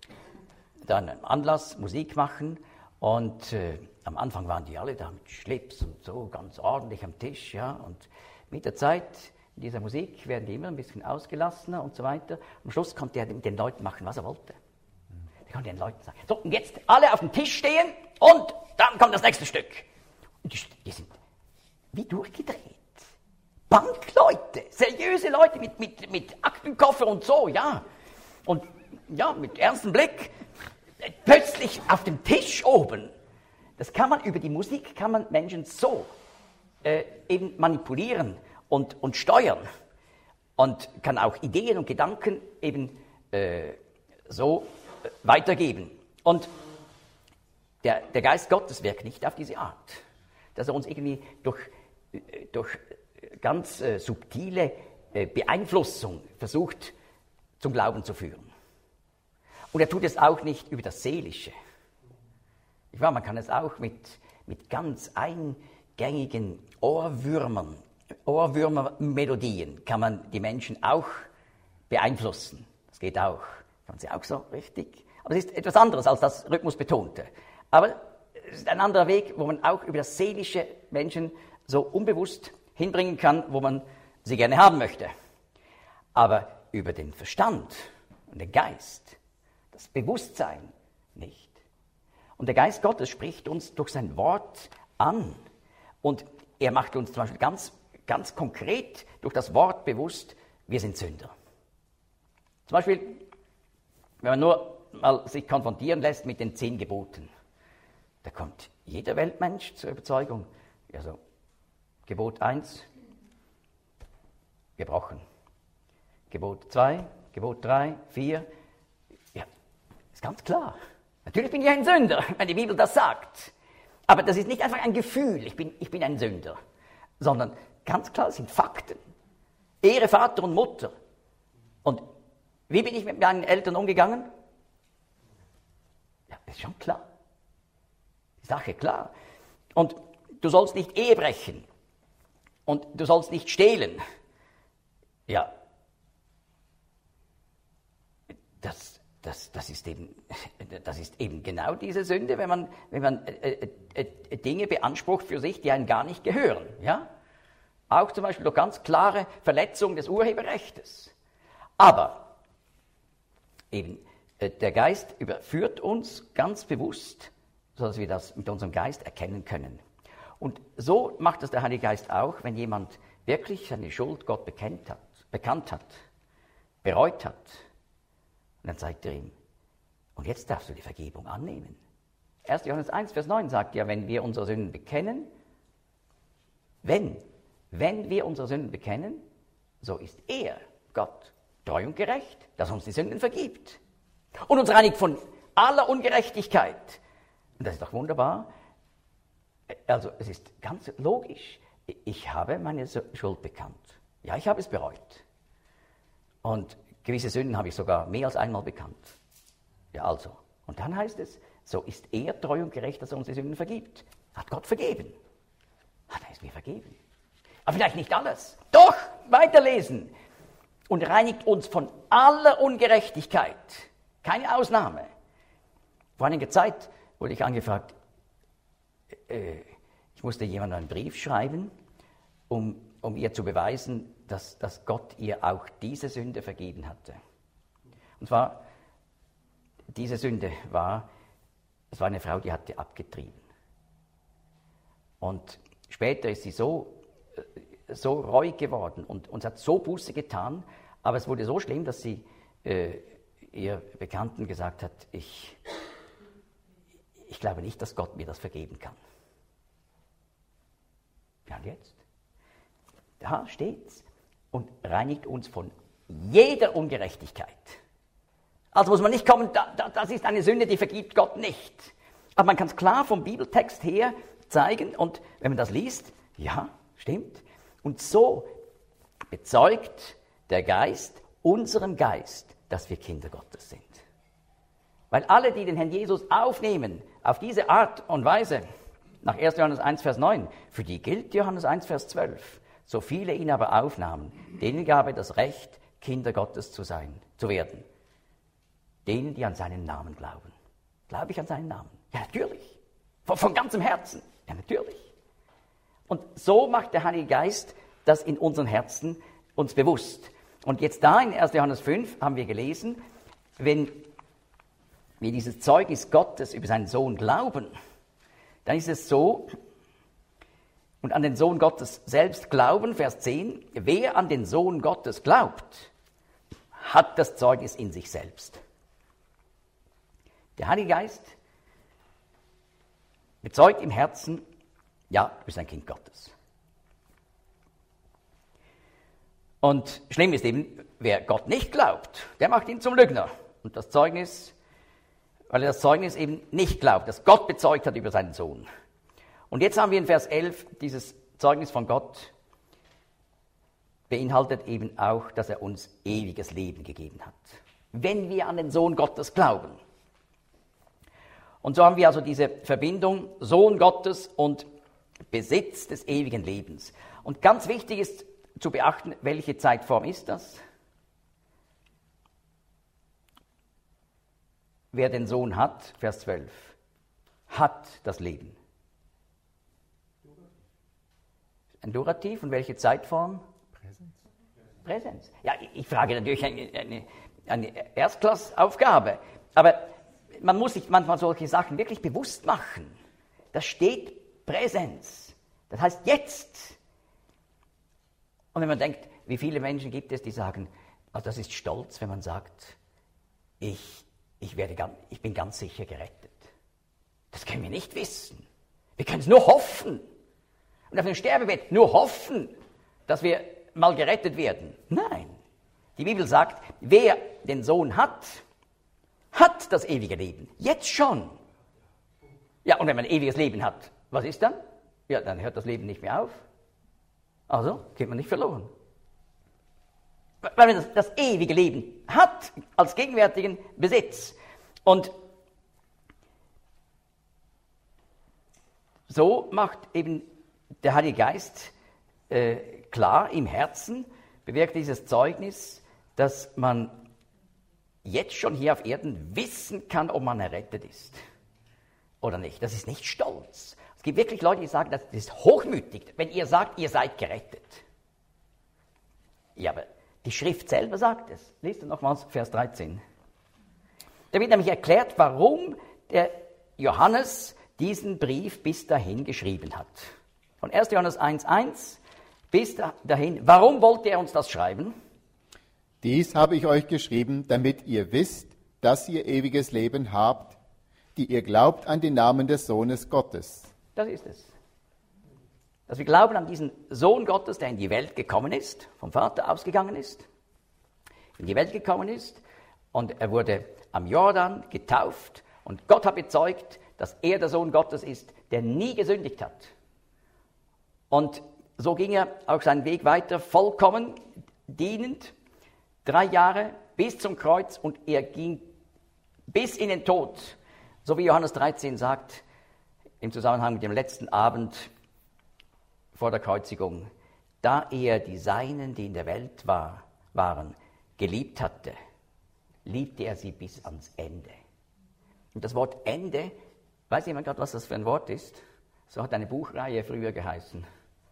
dann einen Anlass Musik machen und äh, am Anfang waren die alle da mit Schlips und so ganz ordentlich am Tisch, ja, und mit der Zeit in dieser Musik werden die immer ein bisschen ausgelassener und so weiter. Am Schluss konnte er mit den Leuten machen, was er wollte. Er konnte den Leuten sagen, so, und jetzt alle auf dem Tisch stehen und dann kommt das nächste Stück. Und die, die sind wie durchgedreht. Bankleute, seriöse Leute mit, mit, mit Aktenkoffer und so, ja. Und ja, mit ernstem Blick, plötzlich auf dem Tisch oben. Das kann man, über die Musik kann man Menschen so äh, eben manipulieren und, und steuern. Und kann auch Ideen und Gedanken eben äh, so äh, weitergeben. Und der, der Geist Gottes wirkt nicht auf diese Art, dass er uns irgendwie durch, äh, durch ganz äh, subtile äh, Beeinflussung versucht, zum Glauben zu führen. Und er tut es auch nicht über das Seelische. Ich weiß, man kann es auch mit, mit ganz eingängigen Ohrwürmern, Ohrwürmermelodien, kann man die Menschen auch beeinflussen. Das geht auch. Kann man sie auch so richtig. Aber es ist etwas anderes als das Rhythmusbetonte. Aber es ist ein anderer Weg, wo man auch über das Seelische Menschen so unbewusst hinbringen kann, wo man sie gerne haben möchte. Aber über den Verstand und den Geist, das Bewusstsein nicht. Und der Geist Gottes spricht uns durch sein Wort an. Und er macht uns zum Beispiel ganz, ganz konkret durch das Wort bewusst, wir sind Sünder. Zum Beispiel, wenn man nur mal sich konfrontieren lässt mit den zehn Geboten, da kommt jeder Weltmensch zur Überzeugung, also Gebot eins, gebrochen. Gebot zwei, Gebot drei, vier, ja, ist ganz klar. Natürlich bin ich ein Sünder, wenn die Bibel das sagt. Aber das ist nicht einfach ein Gefühl, ich bin, ich bin ein Sünder, sondern ganz klar, es sind Fakten. Ehre Vater und Mutter. Und wie bin ich mit meinen Eltern umgegangen? Ja, ist schon klar. Die Sache klar. Und du sollst nicht Ehe brechen. Und du sollst nicht stehlen. Ja, das, das, das, ist, eben, das ist eben genau diese Sünde, wenn man, wenn man äh, äh, Dinge beansprucht für sich, die einem gar nicht gehören. Ja? Auch zum Beispiel durch ganz klare Verletzung des Urheberrechts. Aber eben, äh, der Geist überführt uns ganz bewusst, sodass wir das mit unserem Geist erkennen können. Und so macht es der Heilige Geist auch, wenn jemand wirklich seine Schuld Gott bekennt hat, bekannt hat, bereut hat. Und dann sagt er ihm, und jetzt darfst du die Vergebung annehmen. erster Johannes eins, Vers neun sagt ja, wenn wir unsere Sünden bekennen, wenn, wenn wir unsere Sünden bekennen, so ist er, Gott, treu und gerecht, dass er uns die Sünden vergibt. Und uns reinigt von aller Ungerechtigkeit. Und das ist doch wunderbar. Also es ist ganz logisch, ich habe meine Schuld bekannt. Ja, ich habe es bereut. Und gewisse Sünden habe ich sogar mehr als einmal bekannt. Ja, also. Und dann heißt es, so ist er treu und gerecht, dass er uns die Sünden vergibt. Hat Gott vergeben. Hat er es mir vergeben. Aber vielleicht nicht alles. Doch, weiterlesen. Und reinigt uns von aller Ungerechtigkeit. Keine Ausnahme. Vor einiger Zeit wurde ich angefragt, äh, ich musste jemandem einen Brief schreiben, um, um ihr zu beweisen, dass, dass Gott ihr auch diese Sünde vergeben hatte. Und zwar, diese Sünde war, es war eine Frau, die hatte abgetrieben. Und später ist sie so, so reuig geworden und uns hat so Buße getan, aber es wurde so schlimm, dass sie äh, ihr Bekannten gesagt hat, ich, ich glaube nicht, dass Gott mir das vergeben kann. Ja, und jetzt? Da steht's und reinigt uns von jeder Ungerechtigkeit. Also muss man nicht kommen, da, da, das ist eine Sünde, die vergibt Gott nicht. Aber man kann es klar vom Bibeltext her zeigen und wenn man das liest, ja, stimmt. Und so bezeugt der Geist unserem Geist, dass wir Kinder Gottes sind. Weil alle, die den Herrn Jesus aufnehmen, auf diese Art und Weise, nach erster Johannes eins, Vers neun, für die gilt Johannes eins, Vers zwölf, so viele ihn aber aufnahmen, denen gab er das Recht, Kinder Gottes zu sein, zu werden. Denen, die an seinen Namen glauben. Glaube ich an seinen Namen? Ja, natürlich. Von, von ganzem Herzen. Ja, natürlich. Und so macht der Heilige Geist das in unseren Herzen uns bewusst. Und jetzt da in erster Johannes fünf haben wir gelesen, wenn wir dieses Zeugnis Gottes über seinen Sohn glauben, dann ist es so, und an den Sohn Gottes selbst glauben, Vers zehn, wer an den Sohn Gottes glaubt, hat das Zeugnis in sich selbst. Der Heilige Geist bezeugt im Herzen, ja, du bist ein Kind Gottes. Und schlimm ist eben, wer Gott nicht glaubt, der macht ihn zum Lügner. Und das Zeugnis, weil er das Zeugnis eben nicht glaubt, das Gott bezeugt hat über seinen Sohn. Und jetzt haben wir in Vers elf dieses Zeugnis von Gott, beinhaltet eben auch, dass er uns ewiges Leben gegeben hat. Wenn wir an den Sohn Gottes glauben. Und so haben wir also diese Verbindung Sohn Gottes und Besitz des ewigen Lebens. Und ganz wichtig ist zu beachten, welche Zeitform ist das? Wer den Sohn hat, Vers zwölf, hat das Leben. Ein Durativ und welche Zeitform? Präsens. Präsens. Ja, ich frage natürlich eine, eine, eine Erstklassaufgabe, aber man muss sich manchmal solche Sachen wirklich bewusst machen. Da steht Präsens. Das heißt jetzt. Und wenn man denkt, wie viele Menschen gibt es, die sagen, also das ist Stolz, wenn man sagt, ich, ich, werde ganz, ich bin ganz sicher gerettet. Das können wir nicht wissen. Wir können es nur hoffen. Und auf dem Sterbebett nur hoffen, dass wir mal gerettet werden. Nein. Die Bibel sagt, wer den Sohn hat, hat das ewige Leben. Jetzt schon. Ja, und wenn man ein ewiges Leben hat, was ist dann? Ja, dann hört das Leben nicht mehr auf. Also geht man nicht verloren. Weil man das, das ewige Leben hat als gegenwärtigen Besitz. Und so macht eben der Heilige Geist äh, klar im Herzen, bewirkt dieses Zeugnis, dass man jetzt schon hier auf Erden wissen kann, ob man errettet ist oder nicht. Das ist nicht Stolz. Es gibt wirklich Leute, die sagen, das ist hochmütig, wenn ihr sagt, ihr seid gerettet. Ja, aber die Schrift selber sagt es. Lest nochmals Vers dreizehn. Da wird nämlich erklärt, warum der Johannes diesen Brief bis dahin geschrieben hat. Von erster Johannes eins eins bis dahin. Warum wollte er uns das schreiben? Dies habe ich euch geschrieben, damit ihr wisst, dass ihr ewiges Leben habt, die ihr glaubt an den Namen des Sohnes Gottes. Das ist es. Dass wir glauben an diesen Sohn Gottes, der in die Welt gekommen ist, vom Vater ausgegangen ist, in die Welt gekommen ist und er wurde am Jordan getauft und Gott hat bezeugt, dass er der Sohn Gottes ist, der nie gesündigt hat. Und so ging er auch seinen Weg weiter, vollkommen dienend, drei Jahre bis zum Kreuz und er ging bis in den Tod, so wie Johannes dreizehn sagt, im Zusammenhang mit dem letzten Abend vor der Kreuzigung, da er die Seinen, die in der Welt war, waren, geliebt hatte, liebte er sie bis ans Ende. Und das Wort Ende, weiß jemand gerade, was das für ein Wort ist? So hat eine Buchreihe früher geheißen.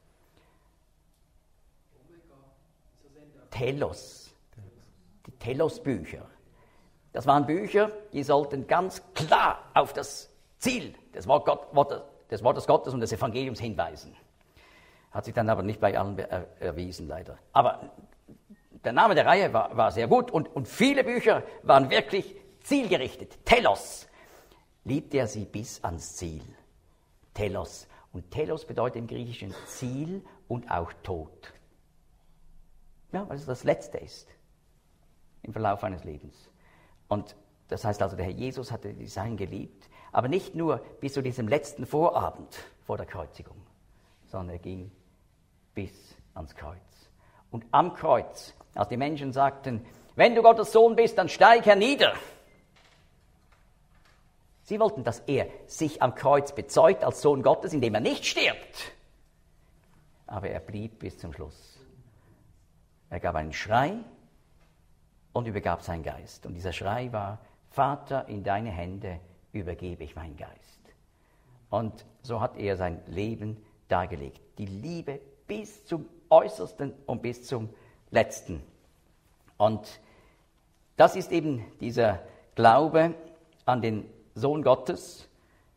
Telos. Die Telos-Bücher. Das waren Bücher, die sollten ganz klar auf das Ziel des, Wort Gott, Wort, des Wortes Gottes und des Evangeliums hinweisen. Hat sich dann aber nicht bei allen er, erwiesen, leider. Aber der Name der Reihe war, war sehr gut und, und viele Bücher waren wirklich zielgerichtet. Telos. Liebte er sie bis ans Ziel. Telos. Und Telos bedeutet im Griechischen Ziel und auch Tod. Ja, weil es das Letzte ist im Verlauf eines Lebens. Und das heißt also, der Herr Jesus hatte die Seinen geliebt, aber nicht nur bis zu diesem letzten Vorabend vor der Kreuzigung, sondern er ging bis ans Kreuz. Und am Kreuz, als die Menschen sagten, wenn du Gottes Sohn bist, dann steig hernieder. Sie wollten, dass er sich am Kreuz bezeugt als Sohn Gottes, indem er nicht stirbt. Aber er blieb bis zum Schluss. Er gab einen Schrei und übergab seinen Geist. Und dieser Schrei war, Vater, in deine Hände übergebe ich meinen Geist. Und so hat er sein Leben dargelegt. Die Liebe bis zum Äußersten und bis zum Letzten. Und das ist eben dieser Glaube an den Sohn Gottes,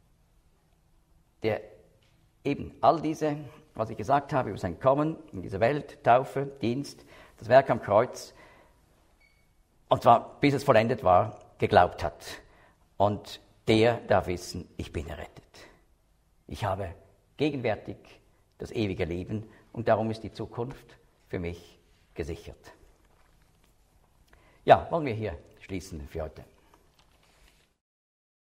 der eben all diese, was ich gesagt habe, über sein Kommen in diese Welt, Taufe, Dienst, das Werk am Kreuz, und zwar bis es vollendet war, geglaubt hat. Und der darf wissen, ich bin errettet. Ich habe gegenwärtig das ewige Leben und darum ist die Zukunft für mich gesichert. Ja, wollen wir hier schließen für heute.